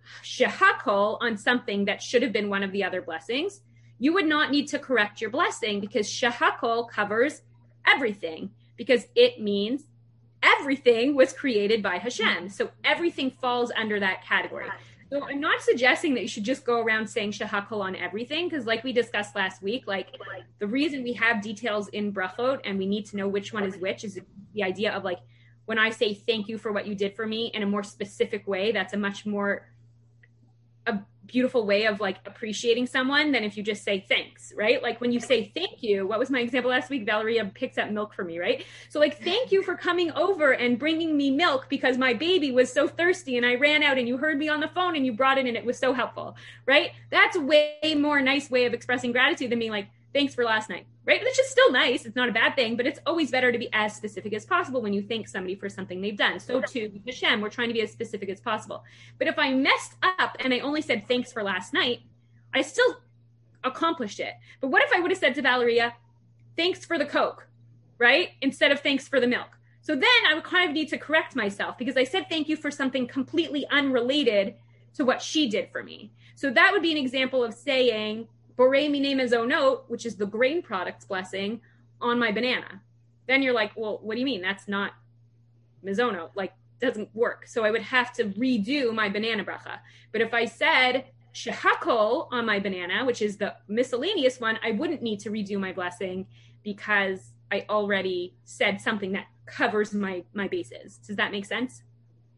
shehakol on something that should have been one of the other blessings? You would not need to correct your blessing because shehakol covers everything. Because it means everything was created by Hashem. So everything falls under that category. So I'm not suggesting that you should just go around saying shehakol on everything, because like we discussed last week, like the reason we have details in brachot and we need to know which one is which is the idea of like, when I say thank you for what you did for me in a more specific way, that's a much more a beautiful way of like appreciating someone than if you just say thanks, right? Like when you say thank you, what was my example last week? Valeria picks up milk for me, right? So like, thank you for coming over and bringing me milk because my baby was so thirsty and I ran out and you heard me on the phone and you brought it and it was so helpful, right? That's way more nice way of expressing gratitude than being like, thanks for last night, right? Which is still nice. It's not a bad thing, but it's always better to be as specific as possible when you thank somebody for something they've done. So too, with Hashem, we're trying to be as specific as possible. But if I messed up and I only said thanks for last night, I still accomplished it. But what if I would have said to Valeria, thanks for the Coke, right? Instead of thanks for the milk. So then I would kind of need to correct myself because I said thank you for something completely unrelated to what she did for me. So that would be an example of saying, borei minei mezonot, which is the grain products blessing, on my banana. Then you're like, well, what do you mean? That's not mezonot. Like, doesn't work. So I would have to redo my banana bracha. But if I said shehakol on my banana, which is the miscellaneous one, I wouldn't need to redo my blessing because I already said something that covers my bases. Does that make sense?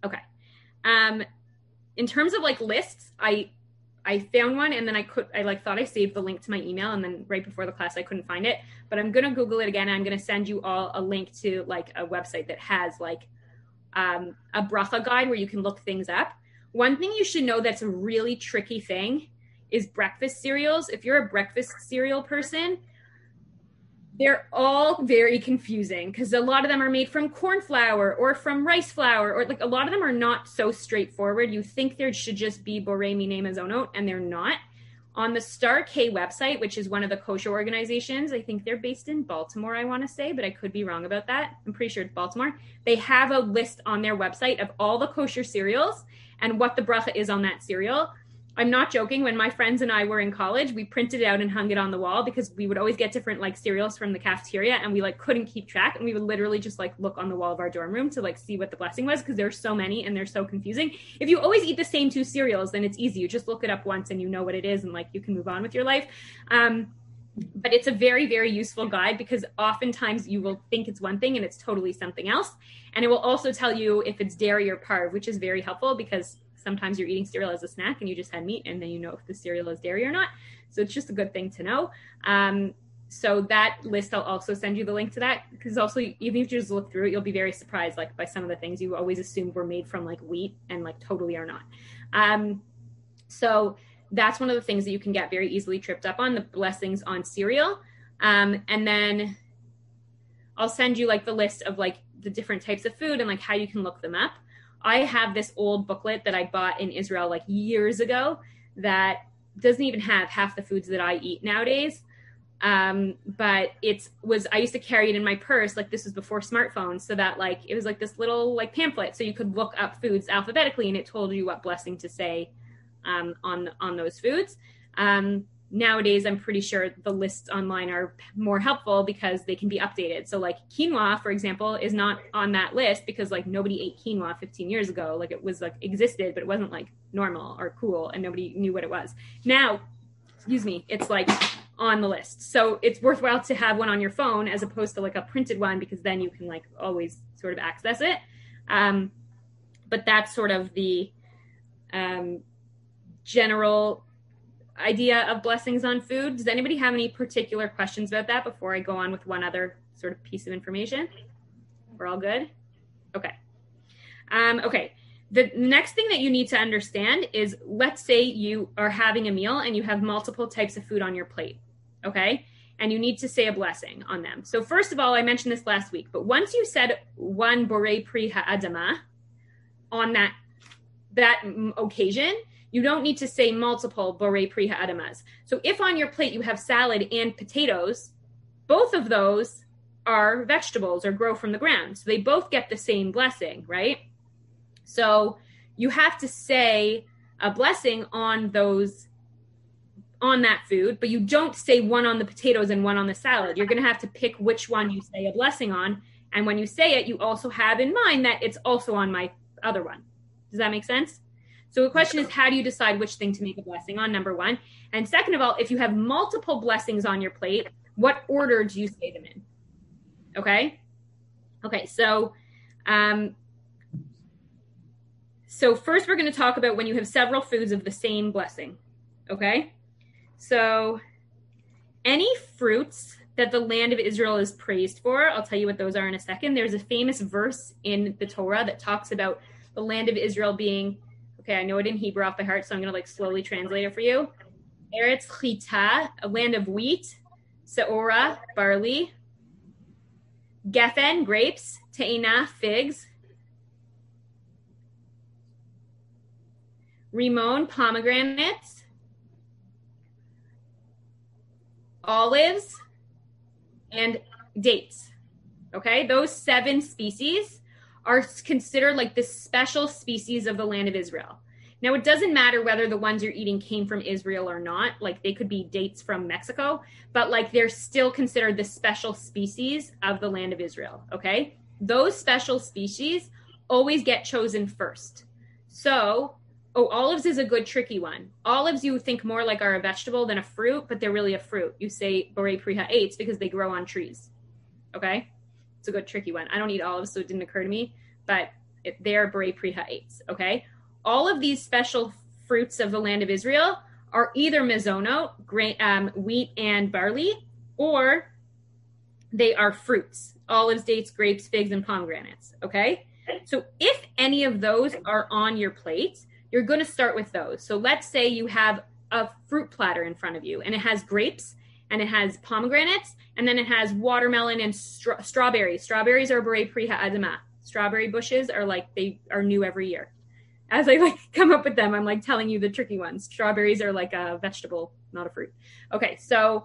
Okay. In terms of like lists, I found one, and then I like thought I saved the link to my email, and then right before the class I couldn't find it. But I'm gonna Google it again, and I'm gonna send you all a link to like a website that has like a bracha guide where you can look things up. One thing you should know that's a really tricky thing is breakfast cereals. If you're a breakfast cereal person, they're all very confusing because a lot of them are made from corn flour or from rice flour, or like a lot of them are not so straightforward. You think there should just be borei minei mazonot, and they're not. On the Star K website, which is one of the kosher organizations, I think they're based in Baltimore, I want to say, but I could be wrong about that. I'm pretty sure it's Baltimore. They have a list on their website of all the kosher cereals and what the bracha is on that cereal. I'm not joking. When my friends and I were in college, we printed it out and hung it on the wall because we would always get different like cereals from the cafeteria, and we like couldn't keep track, and we would literally just like look on the wall of our dorm room to like see what the blessing was because there's so many and they're so confusing. If you always eat the same two cereals, then it's easy. You just look it up once and you know what it is, and like you can move on with your life. But it's a very, very useful guide because oftentimes you will think it's one thing and it's totally something else. And it will also tell you if it's dairy or parv, which is very helpful because sometimes you're eating cereal as a snack and you just had meat, and then you know if the cereal is dairy or not. So it's just a good thing to know. So that list, I'll also send you the link to that, because also even if you just look through it, you'll be very surprised like by some of the things you always assumed were made from like wheat and like totally are not. So that's one of the things that you can get very easily tripped up on, the blessings on cereal. And then I'll send you like the list of like the different types of food and like how you can look them up. I have this old booklet that I bought in Israel like years ago that doesn't even have half the foods that I eat nowadays. But I used to carry it in my purse. Like this was before smartphones. So that like, it was like this little like pamphlet. So you could look up foods alphabetically and it told you what blessing to say, on those foods. Nowadays, I'm pretty sure the lists online are more helpful because they can be updated. So like quinoa, for example, is not on that list because like nobody ate quinoa 15 years ago. Like it was like existed, but it wasn't like normal or cool and nobody knew what it was. Now, it's like on the list. So it's worthwhile to have one on your phone as opposed to like a printed one, because then you can like always sort of access it. But that's sort of the general idea of blessings on food. Does anybody have any particular questions about that before I go on with one other sort of piece of information? We're all good? Okay. Okay. The next thing that you need to understand is, let's say you are having a meal and you have multiple types of food on your plate. Okay. And you need to say a blessing on them. So first of all, I mentioned this last week, but once you said one borei pri ha'adama on that occasion, you don't need to say multiple borei pri ha'adamas. So if on your plate you have salad and potatoes, both of those are vegetables or grow from the ground. So they both get the same blessing, right? So you have to say a blessing on that food, but you don't say one on the potatoes and one on the salad. You're going to have to pick which one you say a blessing on. And when you say it, you also have in mind that it's also on my other one. Does that make sense? So the question is, how do you decide which thing to make a blessing on, number one? And second of all, if you have multiple blessings on your plate, what order do you say them in? Okay? Okay, so first we're going to talk about when you have several foods of the same blessing. Okay? So any fruits that the land of Israel is praised for, I'll tell you what those are in a second. There's a famous verse in the Torah that talks about the land of Israel being, okay, I know it in Hebrew off by heart, so I'm going to like slowly translate it for you. Eretz Chita, a land of wheat, Seora, barley, Geffen, grapes, Te'ina, figs, Rimon, pomegranates, olives, and dates. Okay, those 7 species are considered like the special species of the land of Israel. Now, it doesn't matter whether the ones you're eating came from Israel or not. Like they could be dates from Mexico, but like they're still considered the special species of the land of Israel. Okay. Those special species always get chosen first. So, olives is a good tricky one. Olives you think more like are a vegetable than a fruit, but they're really a fruit. You say borei pri ha'etz because they grow on trees. Okay. It's a good tricky one. I don't eat olives, so it didn't occur to me, but They are Borei Pri Ha'etz, okay? All of these special fruits of the land of Israel are either mezonot, wheat and barley, or they are fruits, olives, dates, grapes, figs, and pomegranates, okay? So if any of those are on your plate, you're going to start with those. So let's say you have a fruit platter in front of you, and it has grapes, and it has pomegranates, and then it has watermelon and strawberries. Strawberries are Borei Pri Ha'adamah. Strawberry bushes are like, they are new every year. As I like come up with them, I'm like telling you the tricky ones. Strawberries are like a vegetable, not a fruit. Okay, so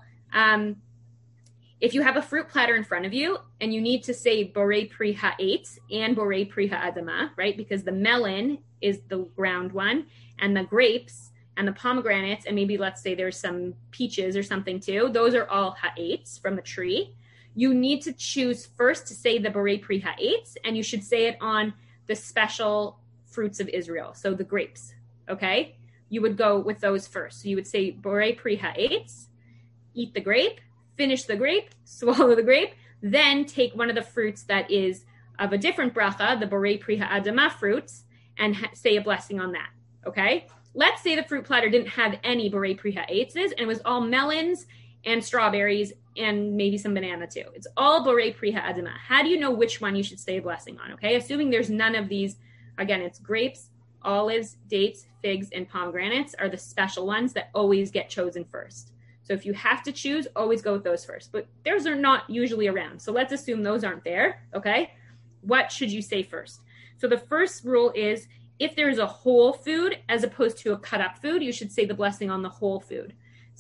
if you have a fruit platter in front of you and you need to say Borei Pri Ha'etz and Borei Pri Ha'adamah, right? Because the melon is the ground one, and the grapes and the pomegranates, and maybe let's say there's some peaches or something too. Those are all ha'etz from a tree. You need to choose first to say the Borei Pri Ha'etz, and you should say it on the special fruits of Israel. So the grapes, okay? You would go with those first. So you would say Borei Pri Ha'etz, eat the grape, finish the grape, swallow the grape, then take one of the fruits that is of a different bracha, the Borei Pri Ha'adamah fruits, and say a blessing on that, okay? Let's say the fruit platter didn't have any Borei Pri Ha'etzes, and it was all melons and strawberries and maybe some banana too. It's all Borei Pri Ha'adamah. How do you know which one you should say a blessing on, okay? Assuming there's none of these, again, it's grapes, olives, dates, figs, and pomegranates are the special ones that always get chosen first. So if you have to choose, always go with those first. But those are not usually around. So let's assume those aren't there, okay? What should you say first? So the first rule is if there's a whole food as opposed to a cut up food, you should say the blessing on the whole food.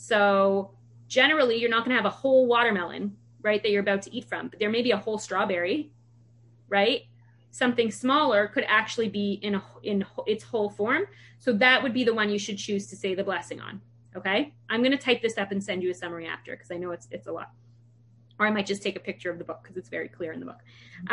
So generally, you're not going to have a whole watermelon, right, that you're about to eat from. But there may be a whole strawberry, right? Something smaller could actually be in its whole form. So that would be the one you should choose to say the blessing on. Okay, I'm going to type this up and send you a summary after because I know it's a lot. Or I might just take a picture of the book because it's very clear in the book.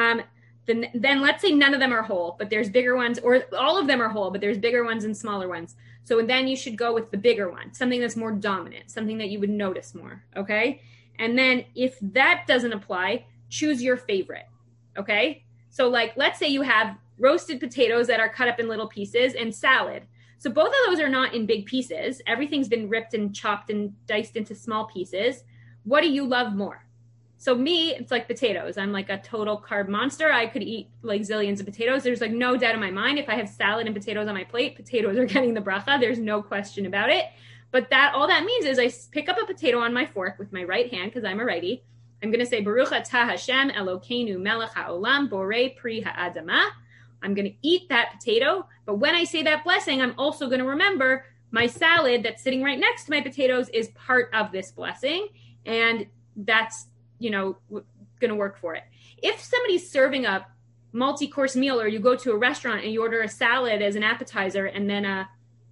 Then let's say none of them are whole, but there's bigger ones, or all of them are whole, but there's bigger ones and smaller ones. So then you should go with the bigger one, something that's more dominant, something that you would notice more. Okay, and then if that doesn't apply, choose your favorite. Okay, so like let's say you have roasted potatoes that are cut up in little pieces and salad. So both of those are not in big pieces. Everything's been ripped and chopped and diced into small pieces. What do you love more? So me, it's like potatoes. I'm like a total carb monster. I could eat like zillions of potatoes. There's like no doubt in my mind. If I have salad and potatoes on my plate, potatoes are getting the bracha. There's no question about it. But all that means is I pick up a potato on my fork with my right hand because I'm a righty. I'm going to say, Baruch atah Hashem Elokeinu melech haolam borei pri ha'adamah. I'm going to eat that potato, but when I say that blessing, I'm also going to remember my salad that's sitting right next to my potatoes is part of this blessing, and that's, going to work for it. If somebody's serving a multi-course meal, or you go to a restaurant and you order a salad as an appetizer and then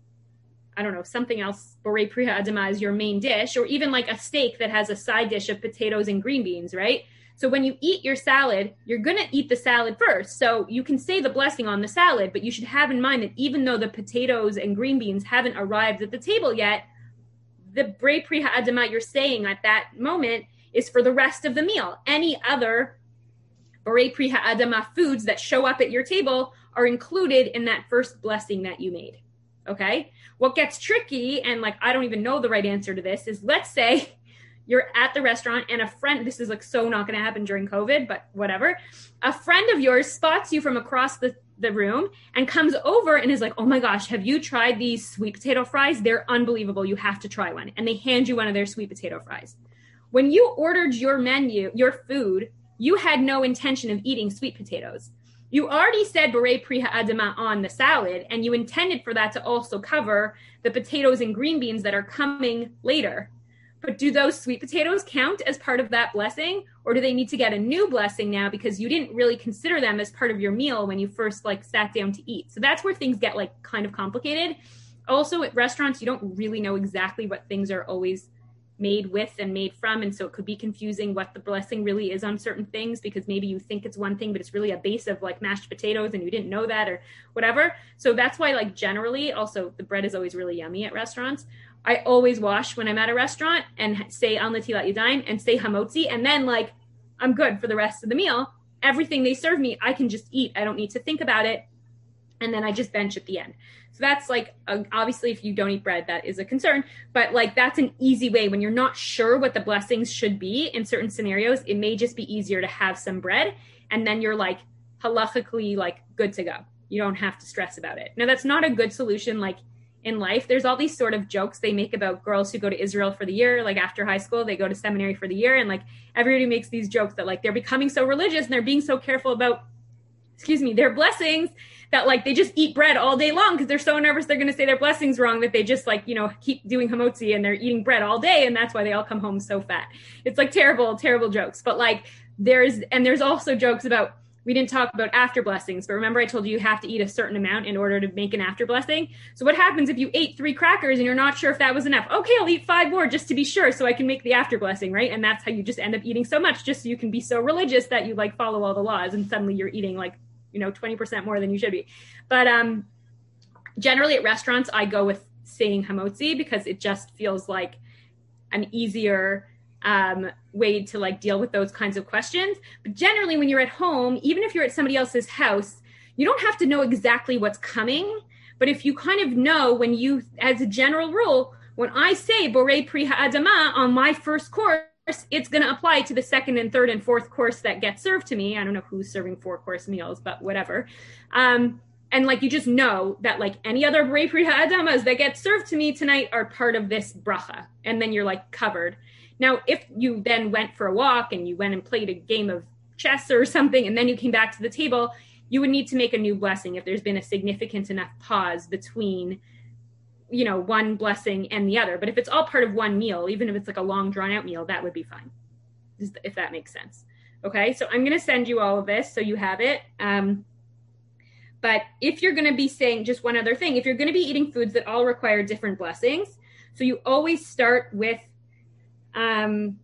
something else, Borei Pri Ha'adamah is your main dish, or even like a steak that has a side dish of potatoes and green beans, right? So when you eat your salad, you're going to eat the salad first. So you can say the blessing on the salad, but you should have in mind that even though the potatoes and green beans haven't arrived at the table yet, the Borei Pri Ha'adamah you're saying at that moment is for the rest of the meal. Any other Borei Pri Ha'adamah foods that show up at your table are included in that first blessing that you made. Okay? What gets tricky, and like I don't even know the right answer to this, is let's say you're at the restaurant and a friend, this is like so not going to happen during COVID, but whatever. A friend of yours spots you from across the room and comes over and is like, oh my gosh, have you tried these sweet potato fries? They're unbelievable. You have to try one. And they hand you one of their sweet potato fries. When you ordered your menu, your food, you had no intention of eating sweet potatoes. You already said Borei Pri Ha'adamah on the salad, and you intended for that to also cover the potatoes and green beans that are coming later. But do those sweet potatoes count as part of that blessing? Or do they need to get a new blessing now because you didn't really consider them as part of your meal when you first like sat down to eat? So that's where things get like kind of complicated. Also at restaurants, you don't really know exactly what things are always made with and made from. And so it could be confusing what the blessing really is on certain things because maybe you think it's one thing, but it's really a base of like mashed potatoes and you didn't know that or whatever. So that's why like generally also the bread is always really yummy at restaurants. I always wash when I'm at a restaurant and say Al Natilat Yadayim and say Hamotzi, and then like I'm good for the rest of the meal. everything they serve me, I can just eat. I don't need to think about it. And then I just bench at the end. So that's like, obviously, if you don't eat bread, that is a concern. But like, that's an easy way when you're not sure what the blessings should be in certain scenarios. It may just be easier to have some bread. And then you're like halachically like good to go. You don't have to stress about it. Now, that's not a good solution. Like in life, there's all these sort of jokes they make about girls who go to Israel for the year, like after high school, they go to seminary for the year. And like everybody makes these jokes that like they're becoming so religious and they're being so careful about, their blessings, that like they just eat bread all day long because they're so nervous they're going to say their blessings wrong that they just like, keep doing hamotzi and they're eating bread all day. And that's why they all come home so fat. It's like terrible, terrible jokes. But like there's also jokes about, we didn't talk about after blessings, but remember I told you have to eat a certain amount in order to make an after blessing. So what happens if you ate 3 crackers and you're not sure if that was enough? Okay, I'll eat 5 more just to be sure so I can make the after blessing, right? And that's how you just end up eating so much just so you can be so religious that you like follow all the laws and suddenly you're eating like, 20% more than you should be. But generally at restaurants, I go with saying hamotzi because it just feels like an easier way to like deal with those kinds of questions. But generally when you're at home, even if you're at somebody else's house, you don't have to know exactly what's coming. But if you kind of know when you, as a general rule, when I say borei pri ha'adama on my first course, it's going to apply to the second and third and fourth course that gets served to me. I don't know who's serving 4-course meals, but whatever. And like, you just know that like any other borei pri ha'adamas that get served to me tonight are part of this bracha. And then you're like covered. Now, if you then went for a walk and you went and played a game of chess or something, and then you came back to the table, you would need to make a new blessing if there's been a significant enough pause between one blessing and the other. But if it's all part of one meal, even if it's like a long drawn out meal, that would be fine, if that makes sense. Okay, so I'm going to send you all of this so you have it. But if you're going to be saying, just one other thing, if you're going to be eating foods that all require different blessings, so you always start with hamotzi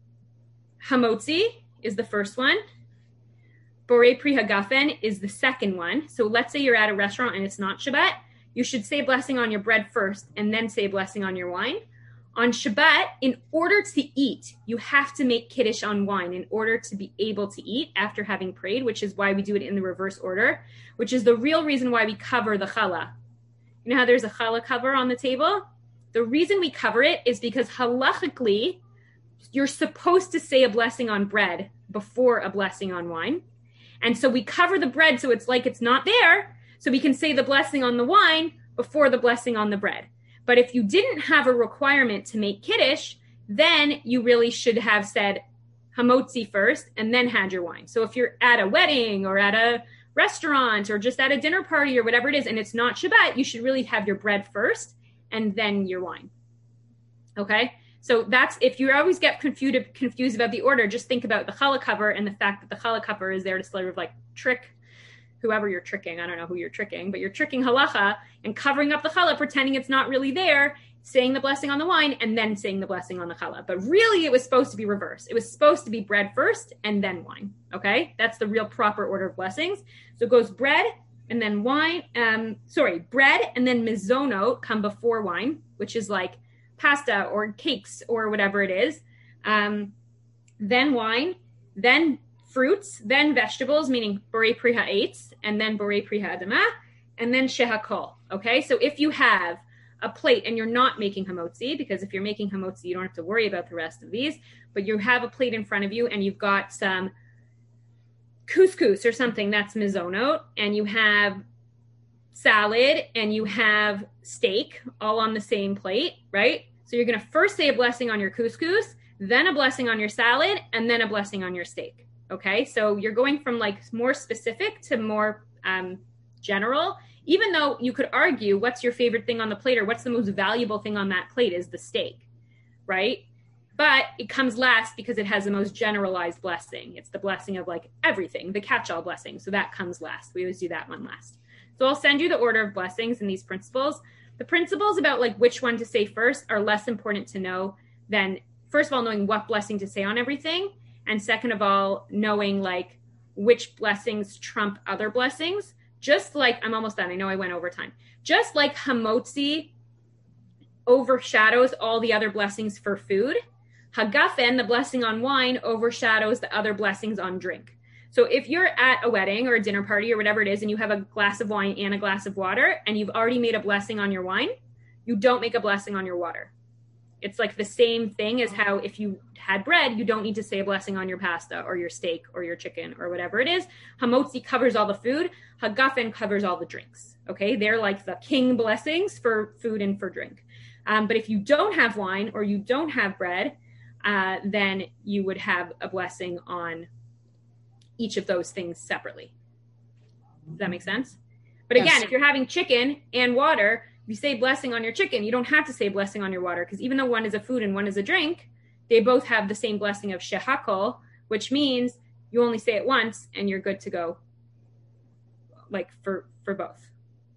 is the first one. Borei pri hagafen is the second one. So let's say you're at a restaurant and it's not Shabbat. You should say a blessing on your bread first and then say a blessing on your wine. On Shabbat, in order to eat, you have to make kiddush on wine in order to be able to eat after having prayed, which is why we do it in the reverse order, which is the real reason why we cover the challah. You know how there's a challah cover on the table? The reason we cover it is because halachically, you're supposed to say a blessing on bread before a blessing on wine. And so we cover the bread so it's like it's not there, so we can say the blessing on the wine before the blessing on the bread. But if you didn't have a requirement to make kiddush, then you really should have said hamotzi first and then had your wine. So if you're at a wedding or at a restaurant or just at a dinner party or whatever it is, and it's not Shabbat, you should really have your bread first and then your wine. Okay? So that's, if you always get confused about the order, just think about the challah cover and the fact that the challah cover is there to sort of like trick whoever you're tricking. I don't know who you're tricking, but you're tricking halacha and covering up the challah, pretending it's not really there, saying the blessing on the wine, and then saying the blessing on the challah. But really, it was supposed to be reversed. It was supposed to be bread first and then wine. Okay? That's the real proper order of blessings. So it goes bread and then wine. Bread and then mizonot come before wine, which is like pasta or cakes or whatever it is. Then wine, then fruits, then vegetables, meaning borei pri ha'etz, and then borei pri ha'adama, and then shehakol. Okay, so if you have a plate and you're not making hamotzi, because if you're making hamotzi, you don't have to worry about the rest of these, but you have a plate in front of you and you've got some couscous or something, that's mizonot, and you have salad and you have steak all on the same plate, right? So you're going to first say a blessing on your couscous, then a blessing on your salad, and then a blessing on your steak. Okay, so you're going from like more specific to more general, even though you could argue what's your favorite thing on the plate or what's the most valuable thing on that plate is the steak, right? But it comes last because it has the most generalized blessing. It's the blessing of like everything, the catch-all blessing. So that comes last. We always do that one last. So I'll send you the order of blessings and these principles. The principles about like which one to say first are less important to know than, first of all, knowing what blessing to say on everything. And second of all, knowing like which blessings trump other blessings. Just like, I'm almost done. I know I went over time. Just like hamotzi overshadows all the other blessings for food, hagafen, the blessing on wine, overshadows the other blessings on drink. So if you're at a wedding or a dinner party or whatever it is, and you have a glass of wine and a glass of water, and you've already made a blessing on your wine, you don't make a blessing on your water. It's like the same thing as how if you had bread, you don't need to say a blessing on your pasta or your steak or your chicken or whatever it is. Hamotzi covers all the food. Hagafen covers all the drinks. Okay, they're like the king blessings for food and for drink. But if you don't have wine or you don't have bread, then you would have a blessing on each of those things separately. Does that make sense? But again, if you're having chicken and water, you say blessing on your chicken. You don't have to say blessing on your water, because even though one is a food and one is a drink, they both have the same blessing of shehakol, which means you only say it once and you're good to go, like for both.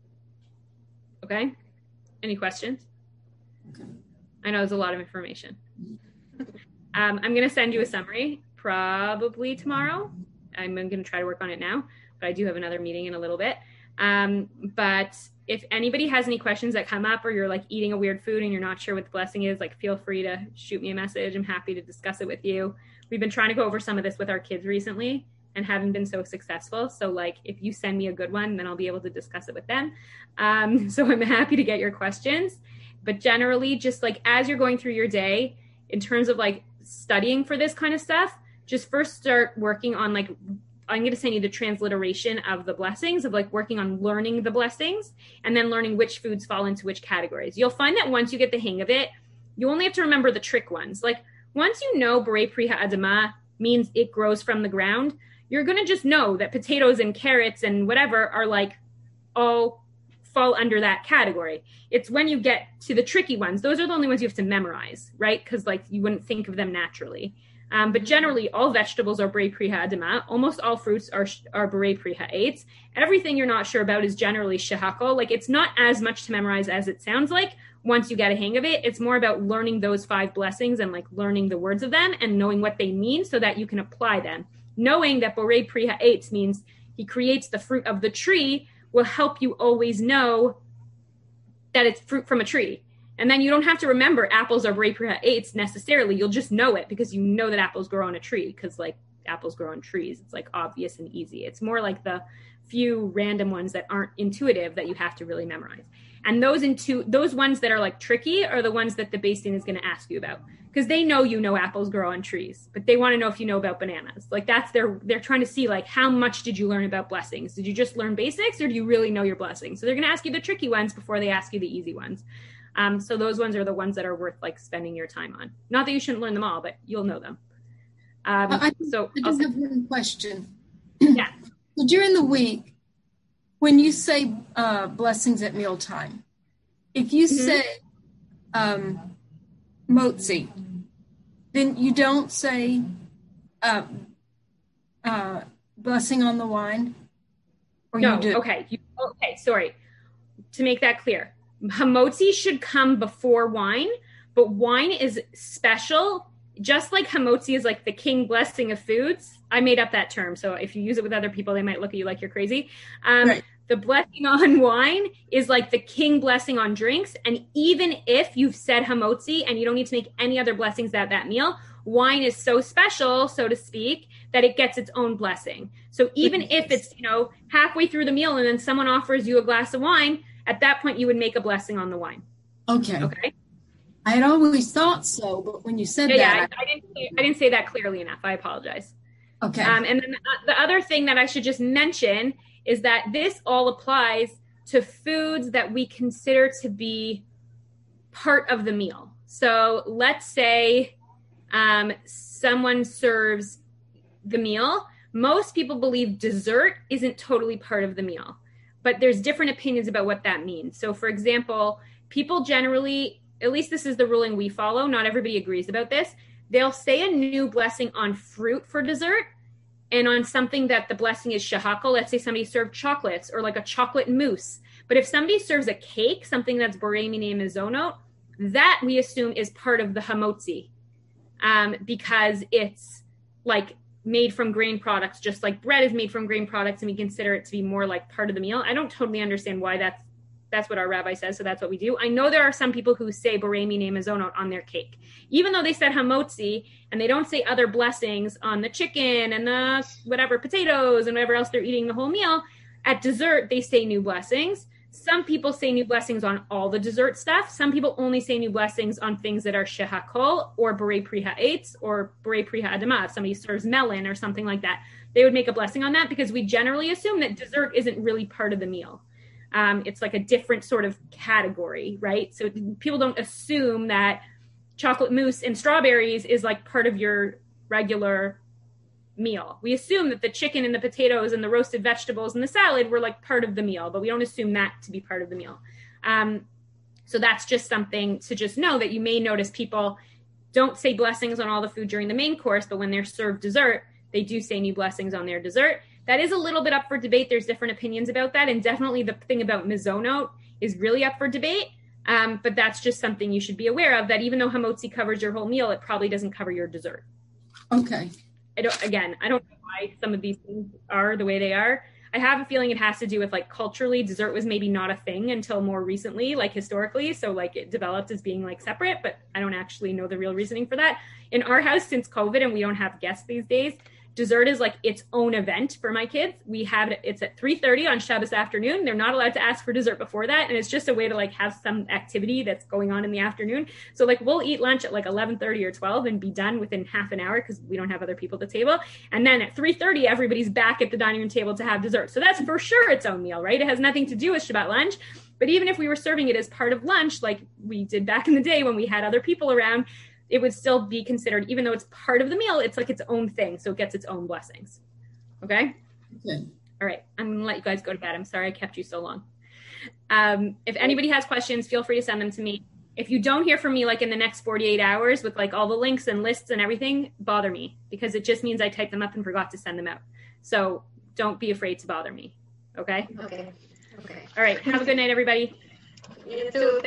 Okay? Any questions? Okay. I know there's a lot of information. I'm going to send you a summary probably tomorrow. I'm going to try to work on it now, but I do have another meeting in a little bit. But if anybody has any questions that come up, or you're like eating a weird food and you're not sure what the blessing is, like feel free to shoot me a message. I'm happy to discuss it with you. We've been trying to go over some of this with our kids recently and haven't been so successful. So like if you send me a good one, then I'll be able to discuss it with them. So I'm happy to get your questions. But generally, just like as you're going through your day, in terms of like studying for this kind of stuff, just first start working on like, I'm going to send you the transliteration of the blessings, of like working on learning the blessings and then learning which foods fall into which categories. You'll find that once you get the hang of it, you only have to remember the trick ones. Like once you know Borei Pri Ha'adamah means it grows from the ground, you're going to just know that potatoes and carrots and whatever are like all fall under that category. It's when you get to the tricky ones, those are the only ones you have to memorize, right? Because like you wouldn't think of them naturally. But generally, all vegetables are Borei Pri Ha'adamah. Almost all fruits are Borei Pri Ha'etz. Everything you're not sure about is generally shehakol. Like it's not as much to memorize as it sounds like once you get a hang of it. It's more about learning those 5 blessings and like learning the words of them and knowing what they mean so that you can apply them. Knowing that Borei Pri Ha'etz means he creates the fruit of the tree will help you always know that it's fruit from a tree. And then you don't have to remember apples are Borei Pri Ha'etz necessarily. You'll just know it because you know that apples grow on a tree, because like apples grow on trees. It's like obvious and easy. It's more like the few random ones that aren't intuitive that you have to really memorize. And those ones that are like tricky are the ones that the Beis Din is going to ask you about, because they know you know apples grow on trees, but they want to know if you know about bananas. Like that's they're trying to see like how much did you learn about blessings? Did you just learn basics, or do you really know your blessings? So they're going to ask you the tricky ones before they ask you the easy ones. So those ones are the ones that are worth like spending your time on. Not that you shouldn't learn them all, but you'll know them. I do have one question. Yeah. So during the week, when you say blessings at mealtime, if you say motzi, then you don't say blessing on the wine? Or no, you do? Okay, sorry. To make that clear, hamotzi should come before wine, but wine is special. Just like hamotzi is like the king blessing of foods. I made up that term, so if you use it with other people, they might look at you like you're crazy. Right. The blessing on wine is like the king blessing on drinks. And even if you've said hamotzi and you don't need to make any other blessings at that meal, wine is so special, so to speak, that it gets its own blessing. So even if it's, halfway through the meal and then someone offers you a glass of wine, at that point you would make a blessing on the wine. Okay. Okay. I had always thought so, but when you said that, I didn't say that clearly enough. I apologize. Okay. And then the other thing that I should just mention is that this all applies to foods that we consider to be part of the meal. So let's say someone serves the meal. Most people believe dessert isn't totally part of the meal, but there's different opinions about what that means. So for example, people generally, at least this is the ruling we follow, not everybody agrees about this, they'll say a new blessing on fruit for dessert and on something that the blessing is shehakol. Let's say somebody served chocolates or like a chocolate mousse. But if somebody serves a cake, something that's borei minei mezonot, that we assume is part of the hamotzi, because it's like made from grain products, just like bread is made from grain products, and we consider it to be more like part of the meal. I don't totally understand why that's that's what our rabbi says, so that's what we do. I know there are some people who say Borei Minei Mezonot on their cake, even though they said hamotzi, and they don't say other blessings on the chicken and the whatever potatoes and whatever else they're eating the whole meal. At dessert, they say new blessings. Some people say new blessings on all the dessert stuff. Some people only say new blessings on things that are shehakol or Borei Pri Ha'etz or Borei Pri Ha'adamah. If somebody serves melon or something like that, they would make a blessing on that, because we generally assume that dessert isn't really part of the meal. It's like a different sort of category, right? So people don't assume that chocolate mousse and strawberries is like part of your regular meal. We assume that the chicken and the potatoes and the roasted vegetables and the salad were like part of the meal, but we don't assume that to be part of the meal. So that's just something to just know, that you may notice people don't say blessings on all the food during the main course, but when they're served dessert, they do say new blessings on their dessert. That is a little bit up for debate. There's different opinions about that. And definitely the thing about mezonot is really up for debate. But that's just something you should be aware of, that even though hamotzi covers your whole meal, it probably doesn't cover your dessert. Okay. I don't know why some of these things are the way they are. I have a feeling it has to do with like culturally, dessert was maybe not a thing until more recently, like historically. So like it developed as being like separate, but I don't actually know the real reasoning for that. In our house, since COVID and we don't have guests these days, dessert is like its own event for my kids. It's at 3:30 on Shabbos afternoon. They're not allowed to ask for dessert before that. And it's just a way to like have some activity that's going on in the afternoon. So like we'll eat lunch at like 11:30 or 12 and be done within half an hour, because we don't have other people at the table. And then at 3:30, everybody's back at the dining room table to have dessert. So that's for sure its own meal, right? It has nothing to do with Shabbat lunch. But even if we were serving it as part of lunch, like we did back in the day when we had other people around, it would still be considered, even though it's part of the meal, it's like its own thing. So it gets its own blessings. Okay? Okay. All right. I'm going to let you guys go to bed. I'm sorry I kept you so long. If anybody has questions, feel free to send them to me. If you don't hear from me like in the next 48 hours with like all the links and lists and everything, bother me, because it just means I typed them up and forgot to send them out. So don't be afraid to bother me. Okay? Okay. All right. Have a good night, everybody. You too.